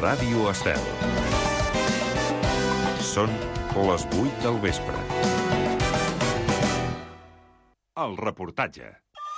Ràdio Estel. Són les 8 del vespre. El reportatge.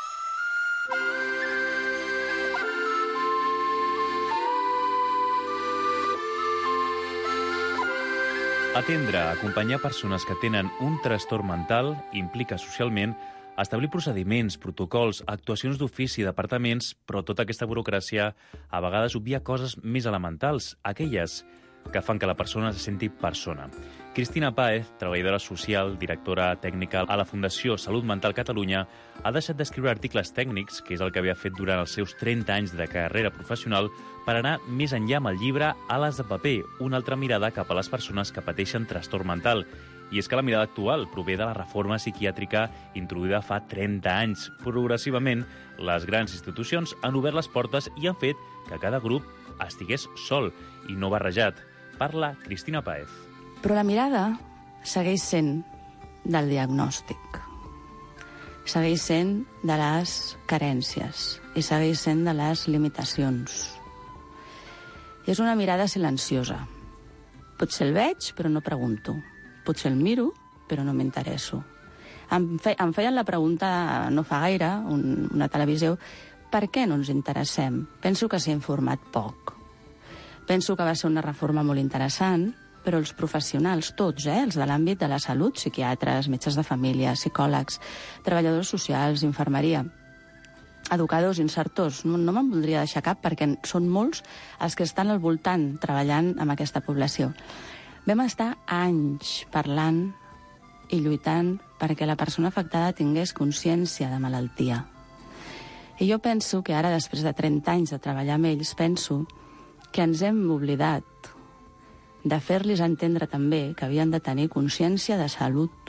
Atendre, acompanyar persones que tenen un trastorn mental implica socialment establir procediments, protocols, actuacions d'ofici, departaments, però tota aquesta burocràcia a vegades obvia coses més elementals, aquelles que fan que la persona se senti persona. Cristina Páez, treballadora social, directora tècnica a la Fundació Salut Mental Catalunya, ha deixat d'escriure articles tècnics, que és el que havia fet durant els seus 30 anys de carrera professional, per anar més enllà amb el llibre Ales de paper, una altra mirada cap a les persones que pateixen trastorn mental. I és que la mirada actual prové de la reforma psiquiàtrica introduïda fa 30 anys. Progressivament, les grans institucions han obert les portes i han fet que cada grup estigués sol i no barrejat. Parla Cristina Páez. Però la mirada segueix sent del diagnòstic, segueix sent de les carències i segueix sent de les limitacions. És una mirada silenciosa. Potser el veig, però no pregunto. Potser el miro, però no m'interesso. Em feien la pregunta no fa gaire, una televisió, per què no ens interessem? Penso que s'ha informat poc. Penso que va ser una reforma molt interessant, però els professionals, tots, els de l'àmbit de la salut, psiquiatres, metges de família, psicòlegs, treballadors socials, infermeria, educadors, insertors, no me'n voldria deixar cap perquè són molts els que estan al voltant treballant amb aquesta població. Vam estar anys parlant i lluitant perquè la persona afectada tingués consciència de malaltia. I jo penso que ara, després de 30 anys de treballar amb ells, penso que ens hem oblidat de fer-los entendre també que havien de tenir consciència de salut.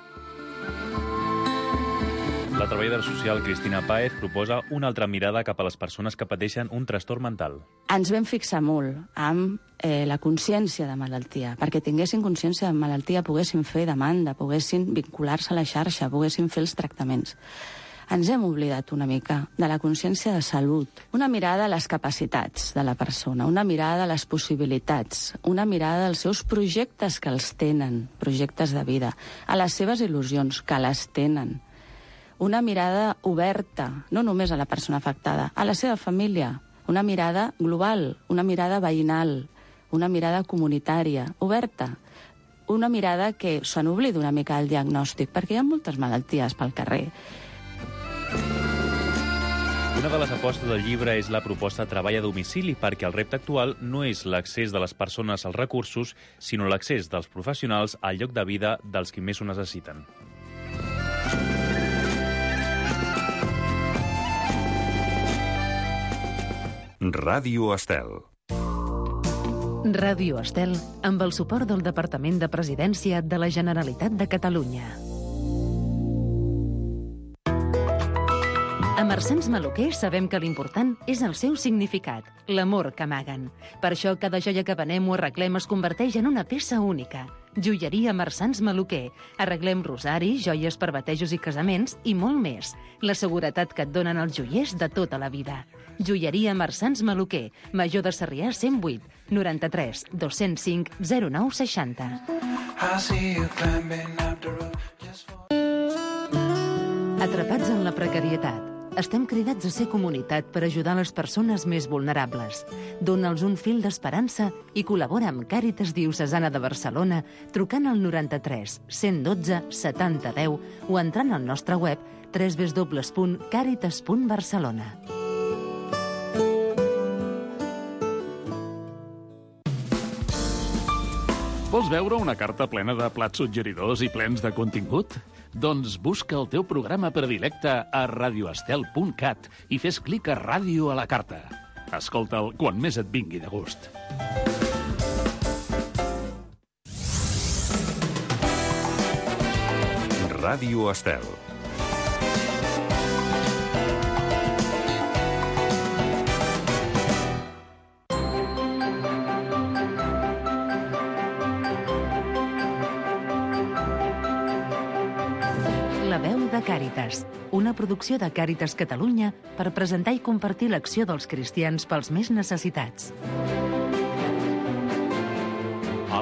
La treballadora social Cristina Páez proposa una altra mirada cap a les persones que pateixen un trastorn mental. Ens vam fixar molt amb la consciència de malaltia, perquè tinguessin consciència de malaltia, poguessin fer demanda, poguessin vincular-se a la xarxa, poguessin fer els tractaments. Ens hem oblidat una mica de la consciència de salut, una mirada a les capacitats de la persona, una mirada a les possibilitats, una mirada als seus projectes que els tenen, projectes de vida, a les seves il·lusions que les tenen, una mirada oberta, no només a la persona afectada, a la seva família, una mirada global, una mirada veïnal, una mirada comunitària, oberta, una mirada que se n'oblida una mica del diagnòstic, perquè hi ha moltes malalties pel carrer. Una de les apostes del llibre és la proposta Treball a domicili, perquè el repte actual no és l'accés de les persones als recursos, sinó l'accés dels professionals al lloc de vida dels qui més ho necessiten. Ràdio Estel. Ràdio Estel, amb el suport del Departament de Presidència de la Generalitat de Catalunya. A Marsans Maluquer sabem que l'important és el seu significat, l'amor que amaguen. Per això cada joia que venem o arreglem es converteix en una peça única. Joieria Marsans Maluquer. Arreglem rosaris, joies per batejos i casaments i molt més. La seguretat que et donen els joiers de tota la vida. Joieria Marsans Maluquer, Major de Sarrià 108, 93 205 09 60. Atrapats en la precarietat. Estem cridats a ser comunitat per ajudar les persones més vulnerables. Dona'ls un fil d'esperança i col·labora amb Càritas Diocesana de Barcelona trucant al 93 112 70 10 o entrant al nostre web www.caritas.barcelona. Vols veure una carta plena de plats suggeridors i plens de contingut? Doncs busca el teu programa predilecte a radioestel.cat i fes clic a Ràdio a la carta. Escolta'l quan més et vingui de gust. Ràdio Estel. La veu de Càritas, una producció de Càritas Catalunya per presentar i compartir l'acció dels cristians pels més necessitats.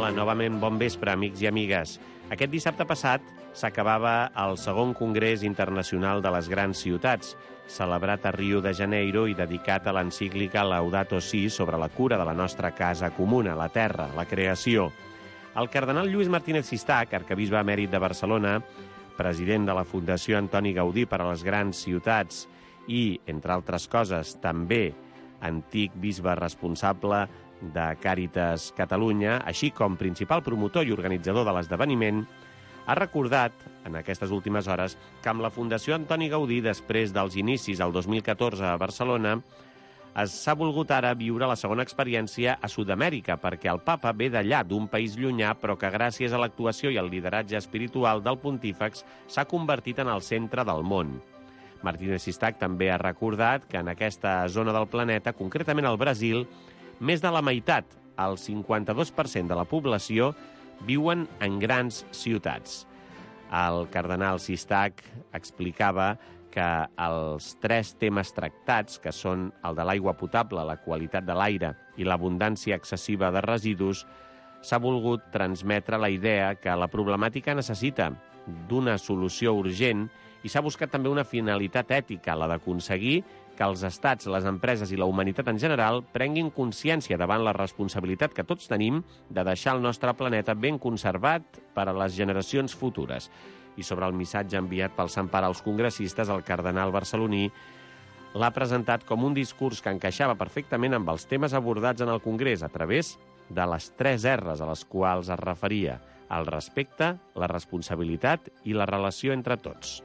Hola, novament bon vespre, amics i amigues. Aquest dissabte passat s'acabava el segon Congrés Internacional de les Grans Ciutats, celebrat a Rio de Janeiro i dedicat a l'encíclica Laudato Si sobre la cura de la nostra casa comuna, la terra, la creació. El cardenal Lluís Martínez Sistac, arquebisbe emèrit de Barcelona, president de la Fundació Antoni Gaudí per a les Grans Ciutats i, entre altres coses, també antic bisbe responsable de Càritas Catalunya, així com principal promotor i organitzador de l'esdeveniment, ha recordat, en aquestes últimes hores, que amb la Fundació Antoni Gaudí, després dels inicis del 2014 a Barcelona, s'ha volgut ara viure la segona experiència a Sud-amèrica, perquè el papa ve d'allà, d'un país llunyà, però que gràcies a l'actuació i al lideratge espiritual del pontífex s'ha convertit en el centre del món. Martínez Sistac també ha recordat que en aquesta zona del planeta, concretament al Brasil, més de la meitat, el 52% de la població, viuen en grans ciutats. El cardenal Sistac explicava que els 3 temes tractats, que són el de l'aigua potable, la qualitat de l'aire i l'abundància excessiva de residus, s'ha volgut transmetre la idea que la problemàtica necessita d'una solució urgent i s'ha buscat també una finalitat ètica, la d'aconseguir que els estats, les empreses i la humanitat en general prenguin consciència davant la responsabilitat que tots tenim de deixar el nostre planeta ben conservat per a les generacions futures. I sobre el missatge enviat pel Sant Pare als congressistes, el cardenal barceloní l'ha presentat com un discurs que encaixava perfectament amb els temes abordats en el Congrés a través de les 3 R's a les quals es referia: el respecte, la responsabilitat i la relació entre tots.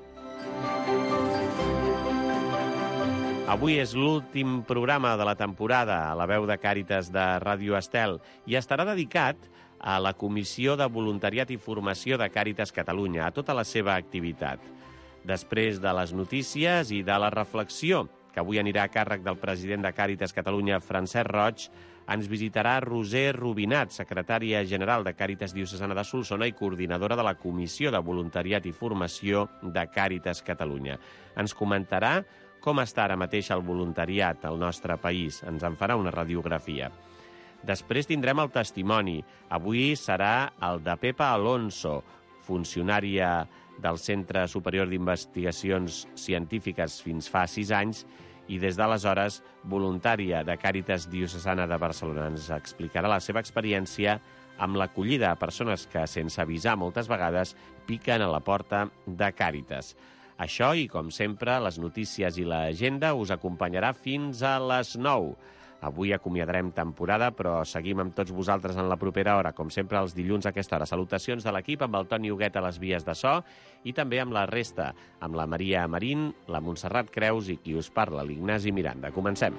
Avui és l'últim programa de la temporada a la veu de Càritas de Ràdio Estel i estarà dedicat a la Comissió de Voluntariat i Formació de Càritas Catalunya, a tota la seva activitat. Després de les notícies i de la reflexió, que avui anirà a càrrec del president de Càritas Catalunya, Francesc Roig, ens visitarà Roser Rubinat, secretària general de Càritas Diocesana de Solsona i coordinadora de la Comissió de Voluntariat i Formació de Càritas Catalunya. Ens comentarà com està ara mateix el voluntariat al nostre país. Ens en farà una radiografia. Després tindrem el testimoni. Avui serà el de Pepa Alonso, funcionària del Centre Superior d'Investigacions Científiques fins fa 6 anys i des d'aleshores voluntària de Càritas Diocesana de Barcelona. Ens explicarà la seva experiència amb l'acollida a persones que, sense avisar moltes vegades, piquen a la porta de Càritas. Això i, com sempre, les notícies i l'agenda us acompanyarà fins a les 9. Avui acomiadarem temporada, però seguim amb tots vosaltres en la propera hora, com sempre els dilluns a aquesta hora. Salutacions de l'equip amb el Toni Huguet a les vies de so i també amb la resta, amb la Maria Marín, la Montserrat Creus i qui us parla, l'Ignasi Miranda. Comencem.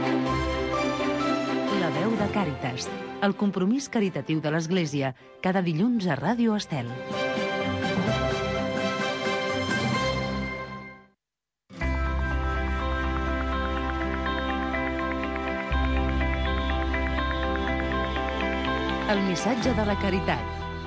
La veu de Càritas, el compromís caritatiu de l'Església, cada dilluns a Ràdio Estel. El missatge de la caritat.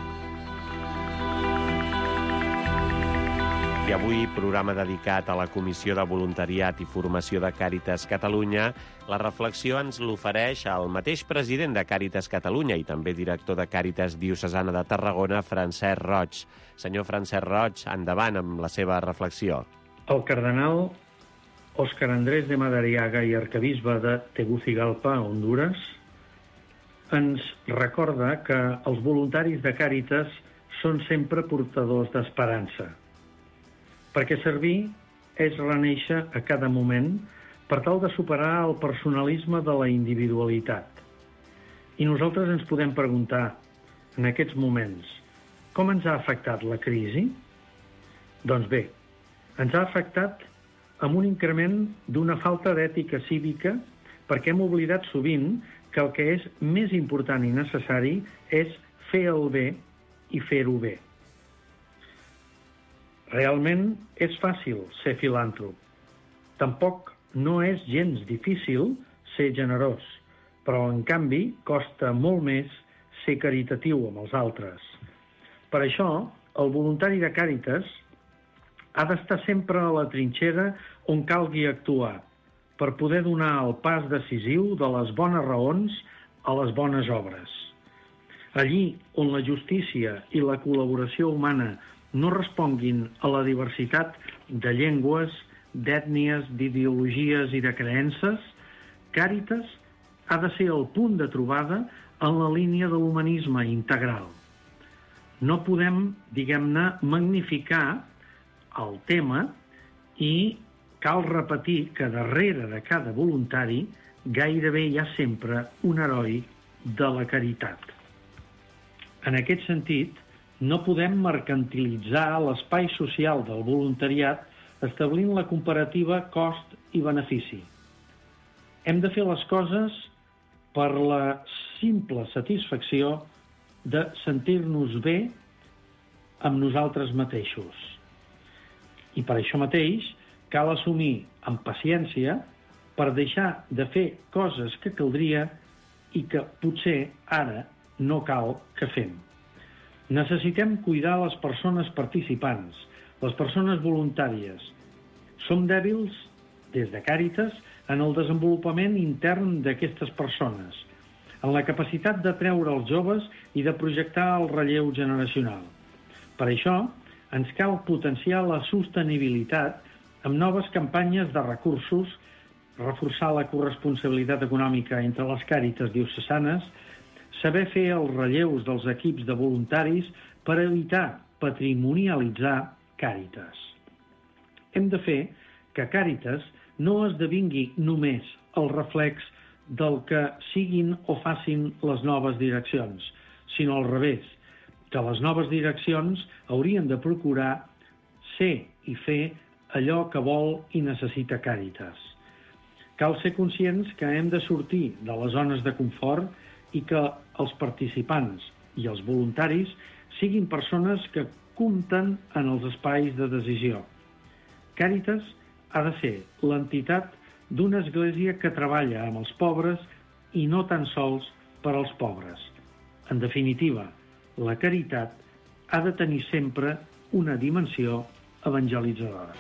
I avui, programa dedicat a la Comissió de Voluntariat i Formació de Càritas Catalunya. La reflexió ens l'ofereix el mateix president de Càritas Catalunya i també director de Càritas Diocesana de Tarragona, Francesc Roig. Senyor Francesc Roig, endavant amb la seva reflexió. El cardenal Óscar Andrés de Madariaga i arquebisbe de Tegucigalpa, Hondures, ens recorda que els voluntaris de Càritas són sempre portadors d'esperança, perquè servir és renéixer a cada moment per tal de superar el personalisme de la individualitat. I nosaltres ens podem preguntar, en aquests moments, com ens ha afectat la crisi? Doncs bé, ens ha afectat amb un increment d'una falta d'ètica cívica perquè hem oblidat sovint que el que és més important i necessari és fer el bé i fer-ho bé. Realment és fàcil ser filàntrop. Tampoc no és gens difícil ser generós, però en canvi costa molt més ser caritatiu amb els altres. Per això, el voluntari de Càritas ha d'estar sempre a la trinxera on calgui actuar, per poder donar el pas decisiu de les bones raons a les bones obres. Allí on la justícia i la col·laboració humana no responguin a la diversitat de llengües, d'ètnies, d'ideologies i de creences, Càritas ha de ser el punt de trobada en la línia de l'humanisme integral. No podem, diguem-ne, magnificar el tema i cal repetir que darrere de cada voluntari gairebé hi ha sempre un heroi de la caritat. En aquest sentit, no podem mercantilitzar l'espai social del voluntariat establint la comparativa cost i benefici. Hem de fer les coses per la simple satisfacció de sentir-nos bé amb nosaltres mateixos. I per això mateix cal assumir amb paciència per deixar de fer coses que caldria i que potser ara no cal que fem. Necessitem cuidar les persones participants, les persones voluntàries. Som dèbils, des de Càritas, en el desenvolupament intern d'aquestes persones, en la capacitat de treure els joves i de projectar el relleu generacional. Per això, ens cal potenciar la sostenibilitat amb noves campanyes de recursos, reforçar la corresponsabilitat econòmica entre les Càritas diocesanes, saber fer els relleus dels equips de voluntaris per evitar patrimonialitzar Càritas. Hem de fer que Càritas no esdevingui només el reflex del que siguin o facin les noves direccions, sinó al revés, que les noves direccions haurien de procurar ser i fer allò que vol i necessita Càritas. Cal ser conscients que hem de sortir de les zones de confort i que els participants i els voluntaris siguin persones que compten en els espais de decisió. Càritas ha de ser l'entitat d'una església que treballa amb els pobres i no tan sols per als pobres. En definitiva, la caritat ha de tenir sempre una dimensió evangelitzadora.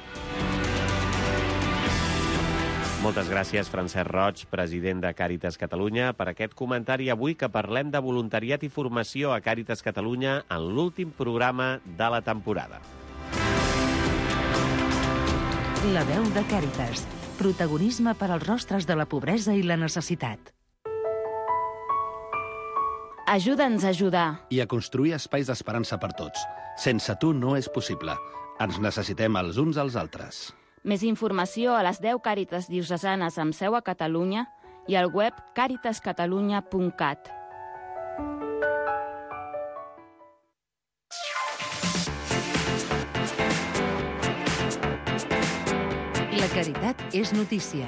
Moltes gràcies, Francesc Roig, president de Càritas Catalunya, per aquest comentari avui que parlem de voluntariat i formació a Càritas Catalunya en l'últim programa de la temporada. La veu de Càritas. Protagonisme per als rostres de la pobresa i la necessitat. Ajuda'ns a ajudar. I a construir espais d'esperança per tots. Sense tu no és possible. Ens necessitem els uns als altres. Més informació a les 10 Càritas diocesanes amb seu a Catalunya i al web caritascatalunya.cat. La caritat és notícia.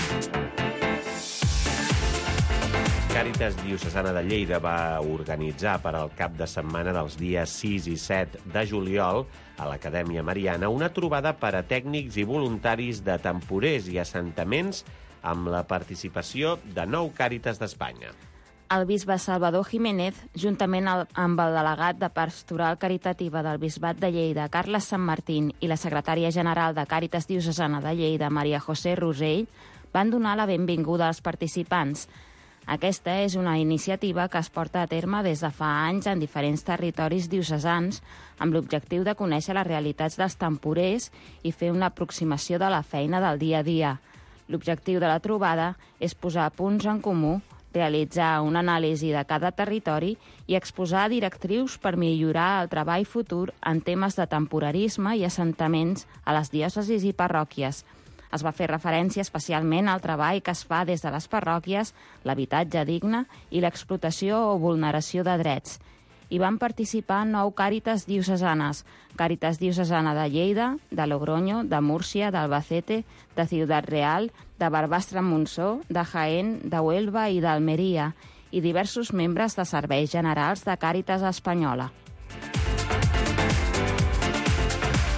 Càritas Diocesana de Lleida va organitzar per al cap de setmana dels dies 6 i 7 de juliol a l'Acadèmia Mariana una trobada per a tècnics i voluntaris de temporers i assentaments amb la participació de 9 Càritas d'Espanya. El bisbe Salvador Jiménez, juntament amb el delegat de Pastoral Caritativa del Bisbat de Lleida, Carles Sant Martín, i la secretària general de Càritas Diocesana de Lleida, Maria José Rosell, van donar la benvinguda als participants. Aquesta és una iniciativa que es porta a terme des de fa anys en diferents territoris diocesans amb l'objectiu de conèixer les realitats dels temporers i fer una aproximació de la feina del dia a dia. L'objectiu de la trobada és posar punts en comú, realitzar una anàlisi de cada territori i exposar directrius per millorar el treball futur en temes de temporarisme i assentaments a les diòcesis i parròquies. Es va fer referència especialment al treball que es fa des de les parròquies, l'habitatge digne i l'explotació o vulneració de drets. Hi van participar 9 Càritas diocesanes, Càritas Diocesana de Lleida, de Logroño, de Múrcia, d'Albacete, de Ciutat Real, de Barbastre-Montsó, de Jaén, de Huelva i d'Almeria, i diversos membres de serveis generals de Càritas Espanyola.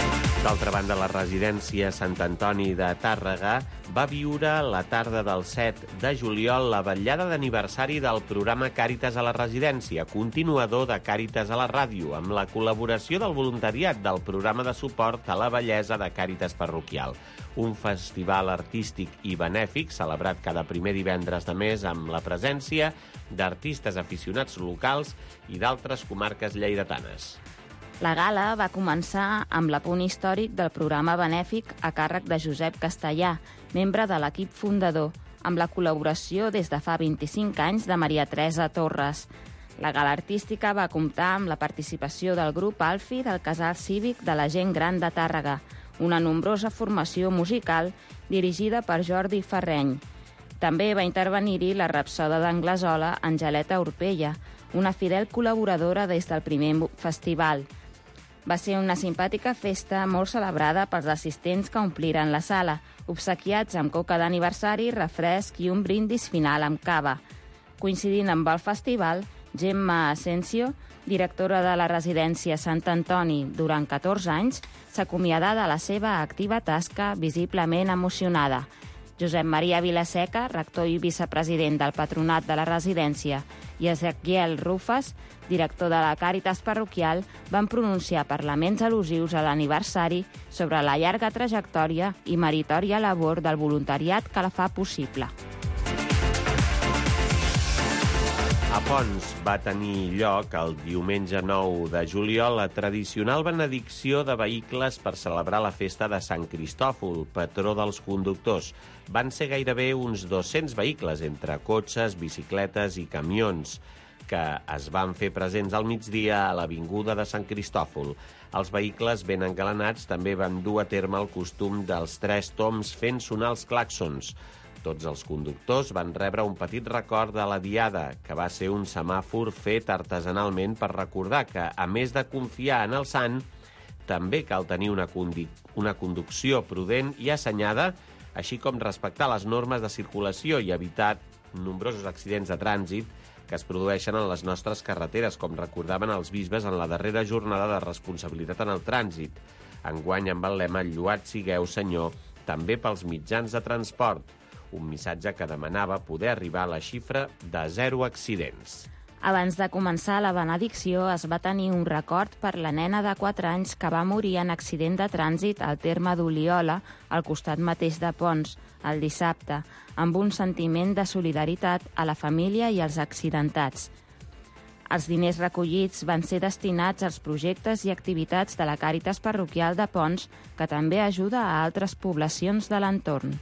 D'altra banda, la residència Sant Antoni de Tàrrega va viure la tarda del 7 de juliol la vetllada d'aniversari del programa Càritas a la residència, continuador de Càritas a la ràdio, amb la col·laboració del voluntariat del programa de suport a la bellesa de Càritas Parroquial. Un festival artístic i benèfic celebrat cada primer divendres de mes amb la presència d'artistes aficionats locals i d'altres comarques lleidatanes. La gala va començar amb l'apunt històric del programa benèfic a càrrec de Josep Castellà, membre de l'equip fundador, amb la col·laboració des de fa 25 anys de Maria Teresa Torres. La gala artística va comptar amb la participació del grup Alfi del Casal Cívic de la Gent Gran de Tàrrega, una nombrosa formació musical dirigida per Jordi Ferreny. També va intervenir-hi la rapsoda d'Anglesola Angeleta Orpella, una fidel col·laboradora des del primer festival. Va ser una simpàtica festa molt celebrada pels assistents que ompliren la sala, obsequiats amb coca d'aniversari, refresc i un brindis final amb cava. Coincidint amb el festival, Gemma Asensio, directora de la residència Sant Antoni durant 14 anys, s'acomiadà de la seva activa tasca visiblement emocionada. Josep Maria Vilaseca, rector i vicepresident del Patronat de la residència, i Ezequiel Rufas, director de la Càritas Parroquial, van pronunciar parlaments al·lusius a l'aniversari sobre la llarga trajectòria i meritòria labor del voluntariat que la fa possible. A Ponts va tenir lloc el diumenge 9 de juliol la tradicional benedicció de vehicles per celebrar la festa de Sant Cristòfol, patró dels conductors. Van ser gairebé uns 200 vehicles, entre cotxes, bicicletes i camions, que es van fer presents al migdia a l'avinguda de Sant Cristòfol. Els vehicles ben engalanats també van dur a terme el costum dels 3 toms fent sonar els clàxons. Tots els conductors van rebre un petit record de la diada, que va ser un semàfor fet artesanalment per recordar que, a més de confiar en el sant, també cal tenir una conducció prudent i assenyada, així com respectar les normes de circulació i evitar nombrosos accidents de trànsit que es produeixen en les nostres carreteres, com recordaven els bisbes en la darrera jornada de responsabilitat en el trànsit. Enguany amb el lema «Lloat sigueu, Senyor», també pels mitjans de transport, un missatge que demanava poder arribar a la xifra de 0 accidents. Abans de començar la benedicció es va tenir un record per la nena de 4 anys que va morir en accident de trànsit al terme d'Oliola, al costat mateix de Ponts, el dissabte, amb un sentiment de solidaritat a la família i als accidentats. Els diners recollits van ser destinats als projectes i activitats de la Càritas Parroquial de Ponts, que també ajuda a altres poblacions de l'entorn.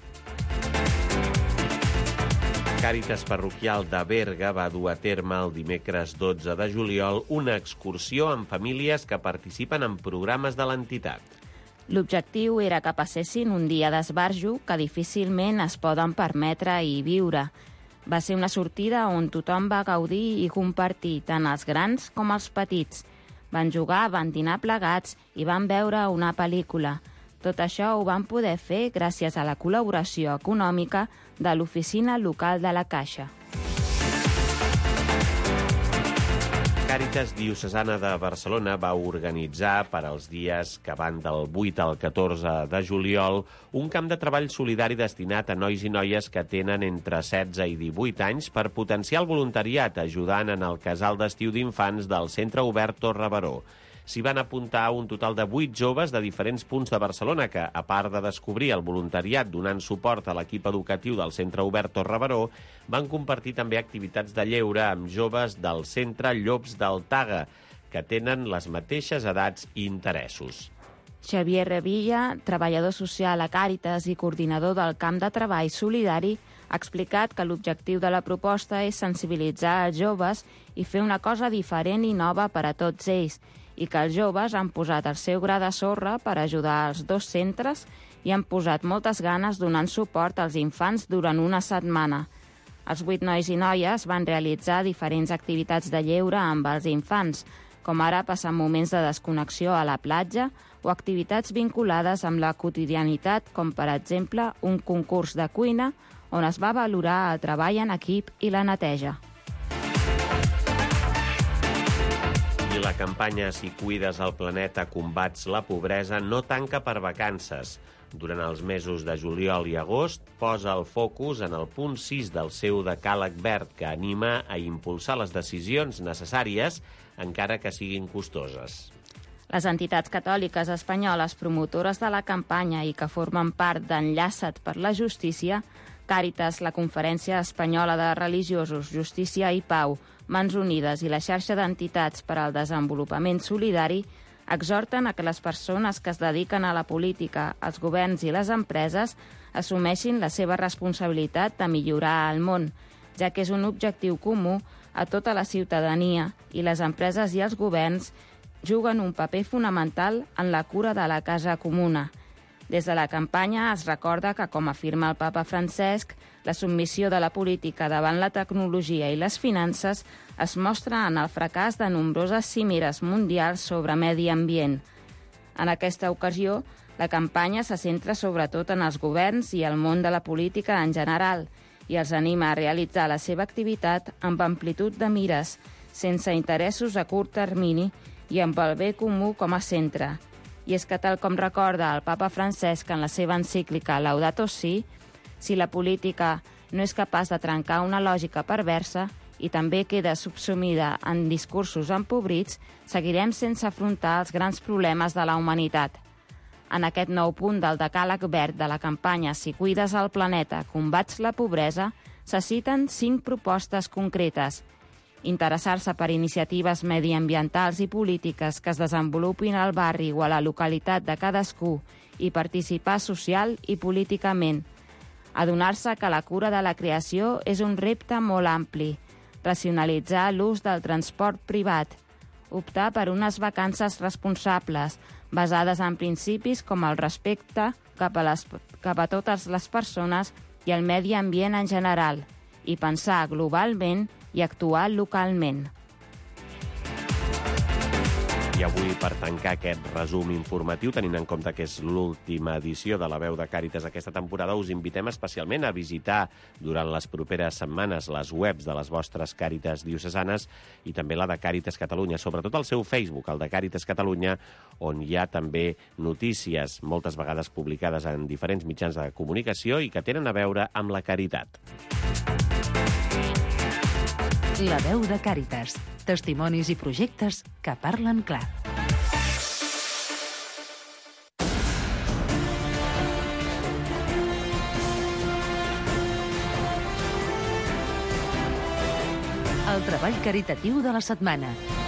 Càritas Parroquial de Berga va dur a terme el dimecres 12 de juliol una excursió amb famílies que participen en programes de l'entitat. L'objectiu era que passessin un dia d'esbarjo que difícilment es poden permetre i viure. Va ser una sortida on tothom va gaudir i compartir, tant els grans com els petits. Van jugar, van dinar plegats i van veure una pel·lícula. Tot això ho van poder fer gràcies a la col·laboració econòmica de l'Oficina Local de la Caixa. Càritas Diocesana de Barcelona va organitzar per als dies que van del 8 al 14 de juliol un camp de treball solidari destinat a nois i noies que tenen entre 16 i 18 anys per potenciar el voluntariat, ajudant en el casal d'estiu d'infants del Centre Obert Torre Baró. S'hi van apuntar un total de 8 joves de diferents punts de Barcelona que, a part de descobrir el voluntariat donant suport a l'equip educatiu del Centre Obert Torre Baró, van compartir també activitats de lleure amb joves del Centre Llops del Taga, que tenen les mateixes edats i interessos. Xavier Revilla, treballador social a Càritas i coordinador del camp de treball solidari, ha explicat que l'objectiu de la proposta és sensibilitzar els joves i fer una cosa diferent i nova per a tots ells, i que els joves han posat el seu gra de sorra per ajudar els 2 centres i han posat moltes ganes donant suport als infants durant una setmana. Els 8 nois i noies van realitzar diferents activitats de lleure amb els infants, com ara passar moments de desconnexió a la platja o activitats vinculades amb la quotidianitat, com per exemple un concurs de cuina on es va valorar el treball en equip i la neteja. I la campanya Si cuides el planeta, combats la pobresa no tanca per vacances. Durant els mesos de juliol i agost posa el focus en el punt 6 del seu decàleg verd que anima a impulsar les decisions necessàries encara que siguin costoses. Les entitats catòliques espanyoles promotores de la campanya i que formen part d'Enllaça't per la Justícia, Càritas, la Conferència Espanyola de Religiosos, Justícia i Pau, Mans Unides i la xarxa d'entitats per al desenvolupament solidari exhorten a que les persones que es dediquen a la política, els governs i les empreses assumeixin la seva responsabilitat de millorar el món, ja que és un objectiu comú a tota la ciutadania i les empreses i els governs juguen un paper fonamental en la cura de la casa comuna. Des de la campanya es recorda que, com afirma el papa Francesc, la submissió de la política davant la tecnologia i les finances es mostra en el fracàs de nombroses cimeres mundials sobre medi ambient. En aquesta ocasió, la campanya se centra sobretot en els governs i el món de la política en general i els anima a realitzar la seva activitat amb amplitud de mires, sense interessos a curt termini i amb el bé comú com a centre. I és que, tal com recorda el papa Francesc en la seva encíclica Laudato Si, si la política no és capaç de trencar una lògica perversa i també queda subsumida en discursos empobrits, seguirem sense afrontar els grans problemes de la humanitat. En aquest nou punt del decàleg verd de la campanya Si cuides el planeta, combats la pobresa, se citen 5 propostes concretes. Interessar-se per iniciatives mediambientals i polítiques que es desenvolupin al barri o a la localitat de cadascú i participar social i políticament. Adonar-se que la cura de la creació és un repte molt ampli. Racionalitzar l'ús del transport privat. Optar per unes vacances responsables, basades en principis com el respecte cap a totes les persones i el medi ambient en general, i pensar globalment i actuar localment. I avui, per tancar aquest resum informatiu, tenint en compte que és l'última edició de la Veu de Càritas aquesta temporada, us invitem especialment a visitar durant les properes setmanes les webs de les vostres Càritas diocesanes i també la de Càritas Catalunya, sobretot el seu Facebook, el de Càritas Catalunya, on hi ha també notícies, moltes vegades publicades en diferents mitjans de comunicació i que tenen a veure amb la caritat. La Veu de Càritas. Testimonis i projectes que parlen clar. El treball caritatiu de la setmana.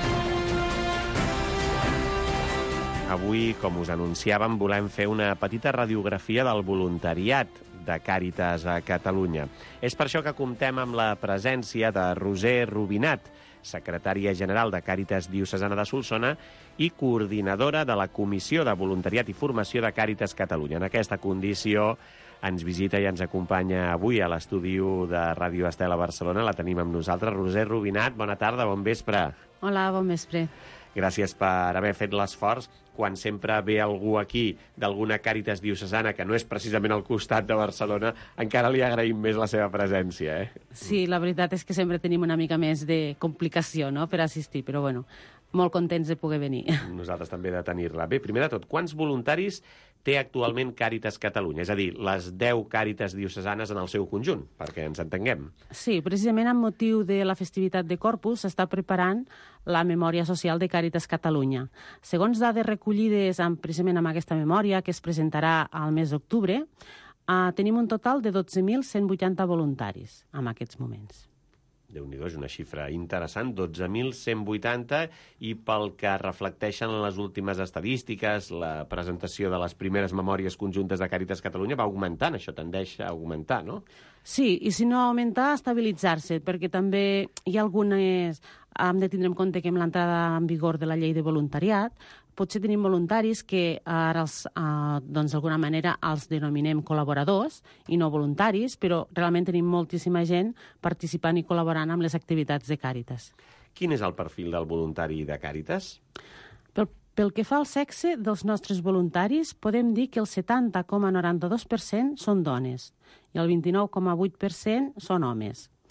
Avui, com us anunciàvem, volem fer una petita radiografia del voluntariat de Càritas a Catalunya. És per això que comptem amb la presència de Roser Rubinat, secretària general de Càritas Diocesana de Solsona i coordinadora de la Comissió de Voluntariat i Formació de Càritas Catalunya. En aquesta condició ens visita i ens acompanya avui a l'estudi de Ràdio Estel a Barcelona. La tenim amb nosaltres. Roser Rubinat, bona tarda, bon vespre. Hola, bon vespre. Gràcies per haver fet l'esforç. Quan sempre ve algú aquí d'alguna Càritas diocesana que no és precisament al costat de Barcelona, encara li agraïm més la seva presència, Sí, la veritat és que sempre tenim una mica més de complicació, no?, per assistir, però bueno, molt contents de poder venir. Nosaltres també de tenir-la. Bé, primer de tot, quants voluntaris té actualment Càritas Catalunya? És a dir, les 10 Càritas diocesanes en el seu conjunt, perquè ens entenguem. Sí, precisament amb motiu de la festivitat de Corpus s'està preparant la memòria social de Càritas Catalunya. Segons dades recollides precisament amb aquesta memòria, que es presentarà al mes d'octubre, tenim un total de 12.180 voluntaris en aquests moments. Déu-n'hi-do, és una xifra interessant, 12.180, i pel que reflecteixen les últimes estadístiques, la presentació de les primeres memòries conjuntes de Càritas Catalunya va augmentant, això tendeix a augmentar, no? Sí, i si no augmentar, estabilitzar-se, perquè també hi ha algunes... Hem de tindre en compte que amb l'entrada en vigor de la llei de voluntariat potser tenim voluntaris que ara, d'alguna manera, els denominem col·laboradors i no voluntaris, però realment tenim moltíssima gent participant i col·laborant amb les activitats de Càritas. Quin és el perfil del voluntari de Càritas? Pel que fa al sexe dels nostres voluntaris, podem dir que el 70,92% són dones i el 29,8% són homes.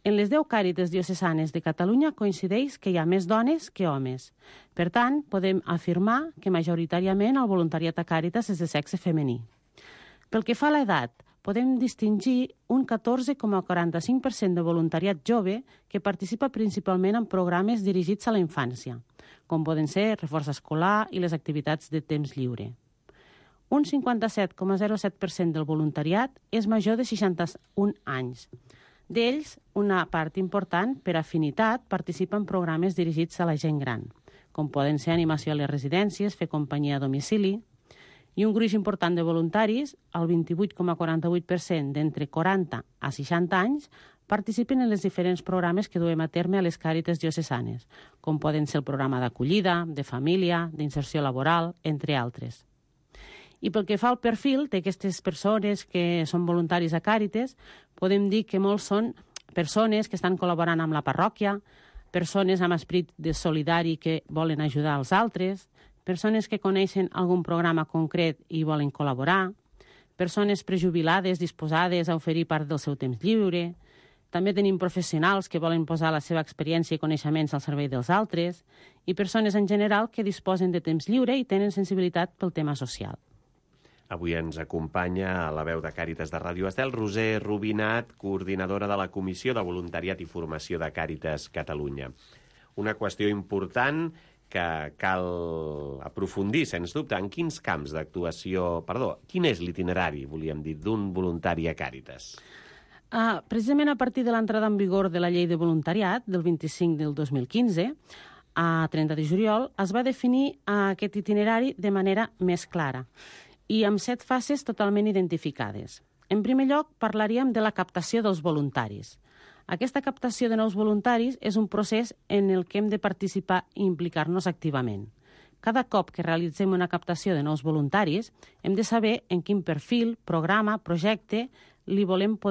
En les 10 càritas diocesanes de Catalunya coincideix que hi ha més dones que homes. Per tant, podem afirmar que majoritàriament el voluntariat a Càritas és de sexe femení. Pel que fa a l'edat, podem distingir un 14,45% de voluntariat jove que participa principalment en programes dirigits a la infància, com poden ser reforç escolar i les activitats de temps lliure. Un 57,07% del voluntariat és major de 61 anys. D'ells, una part important, per afinitat, participa en programes dirigits a la gent gran, com poden ser animació a les residències, fer companyia a domicili, i un gruix important de voluntaris, el 28,48% d'entre 40 a 60 anys, participen en els diferents programes que duem a terme a les càritas diocesanes, com poden ser el programa d'acollida, de família, d'inserció laboral, entre altres. I pel que fa al perfil d'aquestes persones que són voluntaris a Càritas, podem dir que molts són persones que estan col·laborant amb la parròquia, persones amb esperit de solidari que volen ajudar els altres, persones que coneixen algun programa concret i volen col·laborar, persones prejubilades disposades a oferir part del seu temps lliure. També tenim professionals que volen posar la seva experiència i coneixements al servei dels altres i persones en general que disposen de temps lliure i tenen sensibilitat pel tema social. Avui ens acompanya a la veu de Càritas de Ràdio Estel Roser Rubinat, coordinadora de la Comissió de Voluntariat i Formació de Càritas Catalunya. Una qüestió important que cal aprofundir, sens dubte, en quins camps d'actuació... quin és l'itinerari, volíem dir, d'un voluntari a Càritas? Precisament a partir de l'entrada en vigor de la Llei de Voluntariat, del 25 del 2015, a 30 de juliol, es va definir aquest itinerari de manera més clara i amb 7 fases totalment identificades. En primer lloc, parlaríem de la captació dels voluntaris. Aquesta captació de nous voluntaris és un procés en el que hem de participar i implicar-nos activament. Cada cop que realitzem una captació de nous voluntaris, hem de saber en quin perfil, programa, projecte li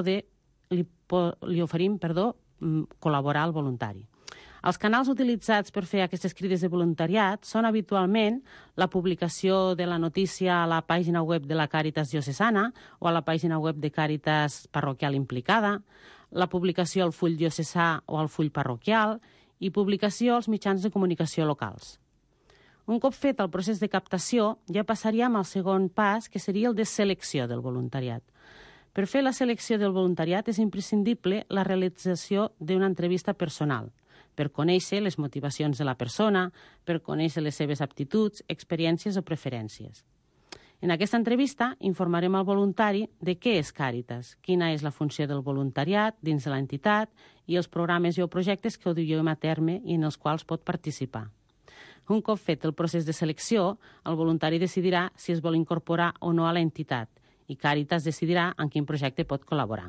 oferim col·laborar al voluntari. Els canals utilitzats per fer aquestes crides de voluntariat són habitualment la publicació de la notícia a la pàgina web de la Càritas diocesana o a la pàgina web de Càritas parroquial implicada, la publicació al full diocesà o al full parroquial i publicació als mitjans de comunicació locals. Un cop fet el procés de captació, ja passaríem al segon pas, que seria el de selecció del voluntariat. Per fer la selecció del voluntariat és imprescindible la realització d'una entrevista personal, per conèixer les motivacions de la persona, per conèixer les seves aptituds, experiències o preferències. En aquesta entrevista informarem al voluntari de què és Càritas, quina és la funció del voluntariat dins de l'entitat i els programes o projectes que ho duiem a terme i en els quals pot participar. Un cop fet el procés de selecció, el voluntari decidirà si es vol incorporar o no a l'entitat i Càritas decidirà en quin projecte pot col·laborar.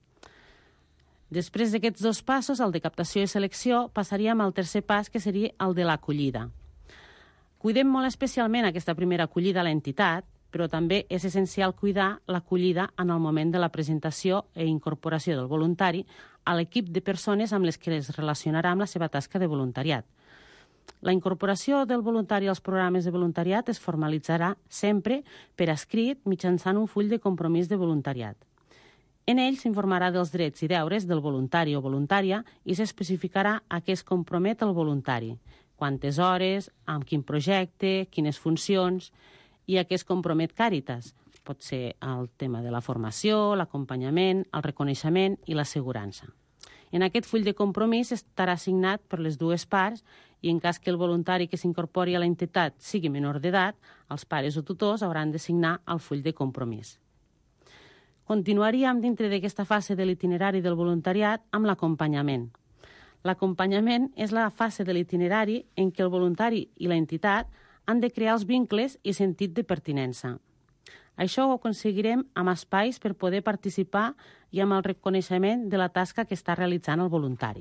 Després d'aquests 2 passos, el de captació i selecció, passaríem al tercer pas, que seria el de l'acollida. Cuidem molt especialment aquesta primera acollida a l'entitat, però també és essencial cuidar l'acollida en el moment de la presentació i incorporació del voluntari a l'equip de persones amb les que es relacionarà amb la seva tasca de voluntariat. La incorporació del voluntari als programes de voluntariat es formalitzarà sempre per escrit mitjançant un full de compromís de voluntariat. En ell s'informarà dels drets i deures del voluntari o voluntària i s'especificarà a què es compromet el voluntari, quantes hores, amb quin projecte, quines funcions i a què es compromet Càritas. Pot ser el tema de la formació, l'acompanyament, el reconeixement i l'assegurança. En aquest full de compromís estarà signat per les 2 parts i en cas que el voluntari que s'incorpori a l'entitat sigui menor d'edat, els pares o tutors hauran de signar el full de compromís. Continuaríem dintre d'aquesta fase de l'itinerari del voluntariat amb l'acompanyament. L'acompanyament és la fase de l'itinerari en què el voluntari i l'entitat han de crear els vincles i sentit de pertinença. Això ho aconseguirem amb espais per poder participar i amb el reconeixement de la tasca que està realitzant el voluntari.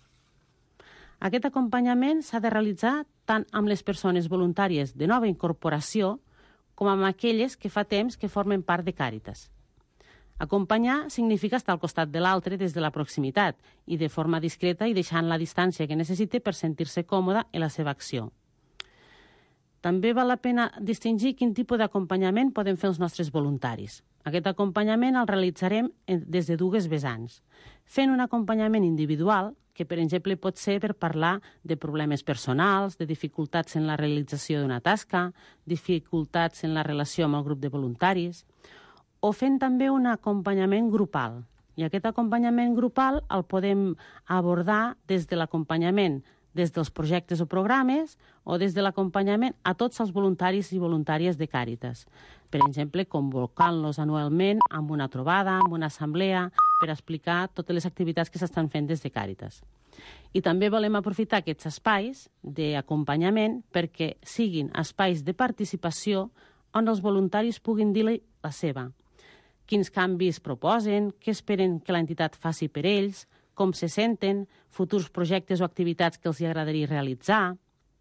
Aquest acompanyament s'ha de realitzar tant amb les persones voluntàries de nova incorporació com amb aquelles que fa temps que formen part de Càritas. Acompanyar significa estar al costat de l'altre des de la proximitat i de forma discreta i deixant la distància que necessite per sentir-se còmoda en la seva acció. També val la pena distingir quin tipus d'acompanyament poden fer els nostres voluntaris. Aquest acompanyament el realitzarem des de dues vessants, fent un acompanyament individual, que per exemple pot ser per parlar de problemes personals, de dificultats en la realització d'una tasca, dificultats en la relació amb el grup de voluntaris, o fent també un acompanyament grupal. I aquest acompanyament grupal el podem abordar des de l'acompanyament des dels projectes o programes o des de l'acompanyament a tots els voluntaris i voluntàries de Càritas. Per exemple, convocant-los anualment amb una trobada, amb una assemblea, per explicar totes les activitats que s'estan fent des de Càritas. I també volem aprofitar aquests espais d'acompanyament perquè siguin espais de participació on els voluntaris puguin dir la seva. Quins canvis proposen, què esperen que l'entitat faci per ells, com se senten, futurs projectes o activitats que els agradaria realitzar.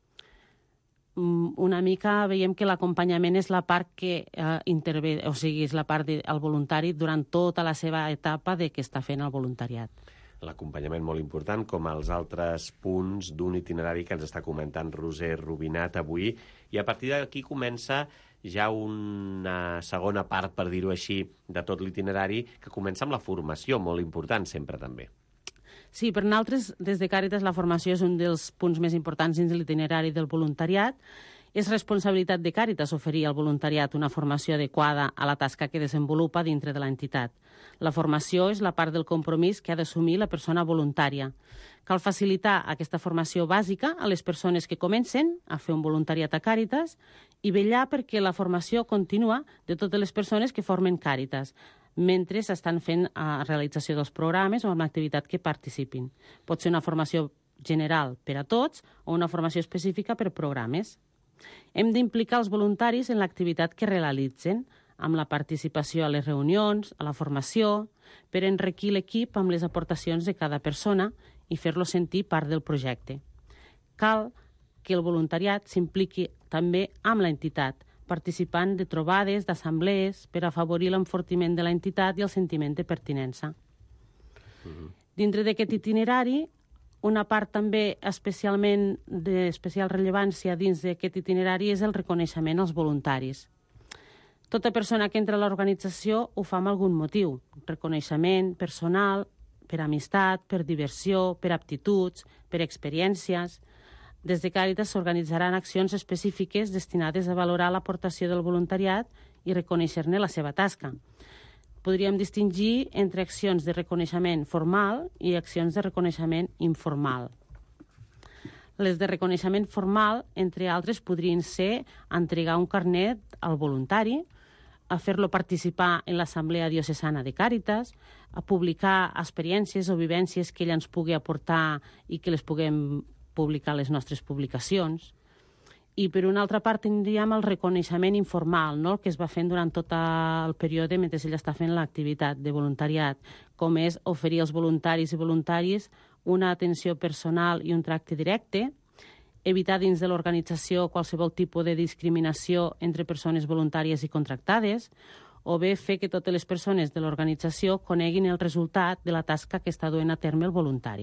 Una mica veiem que l'acompanyament és la part que intervé, o sigui, és la part del voluntari durant tota la seva etapa de què està fent el voluntariat. L'acompanyament molt important, com els altres punts d'un itinerari que ens està comentant Roser Rubinat avui, i a partir d'aquí comença ja una segona part, per dir-ho així, de tot l'itinerari, que comença amb la formació, molt important sempre també. Sí, per nosaltres, des de Càritas, la formació és un dels punts més importants dins l'itinerari del voluntariat. És responsabilitat de Càritas oferir al voluntariat una formació adequada a la tasca que desenvolupa dintre de l'entitat. La formació és la part del compromís que ha d'assumir la persona voluntària. Cal facilitar aquesta formació bàsica a les persones que comencen a fer un voluntariat a Càritas i vetllar perquè la formació continua de totes les persones que formen Càritas, mentre s'estan fent la realització dels programes o una activitat que participin. Pot ser una formació general per a tots o una formació específica per programes. Hem d'implicar els voluntaris en l'activitat que realitzen, amb la participació a les reunions, a la formació, per enriquir l'equip amb les aportacions de cada persona i fer-lo sentir part del projecte. Cal que el voluntariat s'impliqui també amb l'entitat, participant de trobades, d'assemblees, per afavorir l'enfortiment de l'entitat i el sentiment de pertinença. Dintre d'aquest itinerari, una part també especialment d'especial rellevància dins d'aquest itinerari és el reconeixement als voluntaris. Tota persona que entra a l'organització ho fa amb algun motiu, reconeixement personal, per amistat, per diversió, per aptituds, per experiències. Des de Càritas s'organitzaran accions específiques destinades a valorar l'aportació del voluntariat i reconèixer-ne la seva tasca. Podríem distingir entre accions de reconeixement formal i accions de reconeixement informal. Les de reconeixement formal, entre altres, podrien ser entregar un carnet al voluntari, a fer-lo participar en l'Assemblea Diocesana de Càritas, a publicar experiències o vivències que ell ens pugui aportar i que les puguem publicar les nostres publicacions. I per una altra part tindríem el reconeixement informal, no? El que es va fent durant tot el període mentre ell està fent l'activitat de voluntariat, com és oferir als voluntaris i voluntàries una atenció personal i un tracte directe, evitar dins de l'organització qualsevol tipus de discriminació entre persones voluntàries i contractades, o bé fer que totes les persones de l'organització coneguin el resultat de la tasca que està duent a terme el voluntari.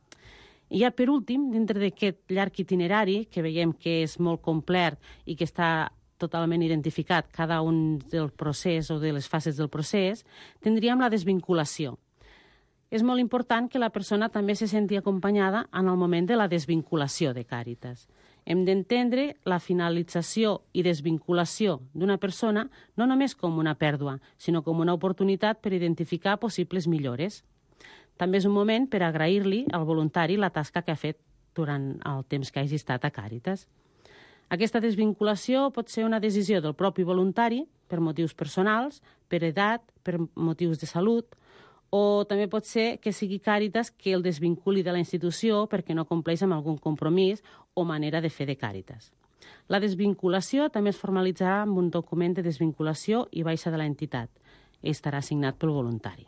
I ja per últim, dintre d'aquest llarg itinerari, que veiem que és molt complet i que està totalment identificat cada un del procés o de les fases del procés, tindríem la desvinculació. És molt important que la persona també se senti acompanyada en el moment de la desvinculació de Càritas. Hem d'entendre la finalització i desvinculació d'una persona no només com una pèrdua, sinó com una oportunitat per identificar possibles millores. També és un moment per agrair-li al voluntari la tasca que ha fet durant el temps que hagi estat a Càritas. Aquesta desvinculació pot ser una decisió del propi voluntari per motius personals, per edat, per motius de salut, o també pot ser que sigui Càritas que el desvinculi de la institució perquè no compleix amb algun compromís o manera de fer de Càritas. La desvinculació també es formalitzarà amb un document de desvinculació i baixa de l'entitat. Estarà signat pel voluntari.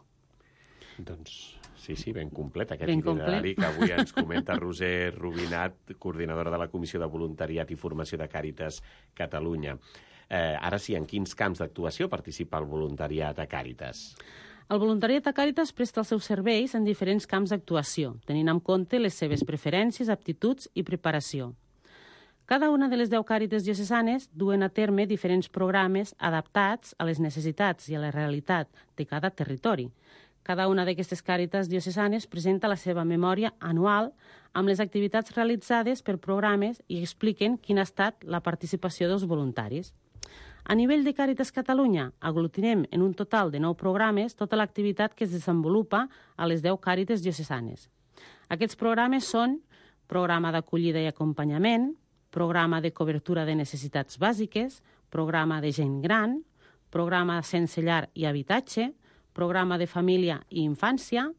Doncs sí, ben complet aquest itinerari que avui ens comenta Roser Rubinat, coordinadora de la Comissió de Voluntariat i Formació de Càritas Catalunya. Ara sí, en quins camps d'actuació participa el voluntariat a Càritas? El voluntariat a Càritas presta els seus serveis en diferents camps d'actuació, tenint en compte les seves preferències, aptituds i preparació. Cada una de les 10 càritas diocesanes duen a terme diferents programes adaptats a les necessitats i a la realitat de cada territori. Cada una d'aquestes càritas diocesanes presenta la seva memòria anual amb les activitats realitzades per programes i expliquen quina ha estat la participació dels voluntaris. A nivell de Càritas Catalunya, aglutinem en un total de 9 programes tota l'activitat que es desenvolupa a les 10 càritas diocesanes. Aquests programes són programa d'acollida i acompanyament, programa de cobertura de necessitats bàsiques, programa de gent gran, programa sense llar i habitatge, programa de família i infància,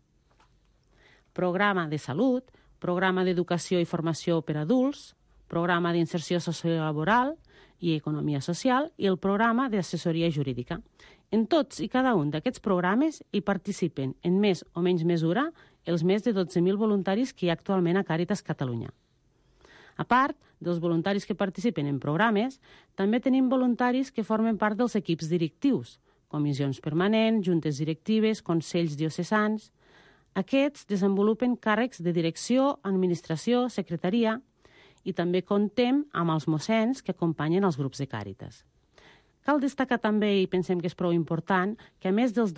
programa de salut, programa d'educació i formació per a adults, programa d'inserció sociolaboral i economia social i el programa d'assessoria jurídica. En tots i cada un d'aquests programes hi participen, en més o menys mesura, els més de 12.000 voluntaris que hi ha actualment a Càritas Catalunya. A part dels voluntaris que participen en programes, també tenim voluntaris que formen part dels equips directius, comissions permanents, juntes directives, consells diocesans. Aquests desenvolupen càrrecs de direcció, administració, secretaria i també comptem amb els mossens que acompanyen els grups de Càritas. Cal destacar també, i pensem que és prou important, que a més dels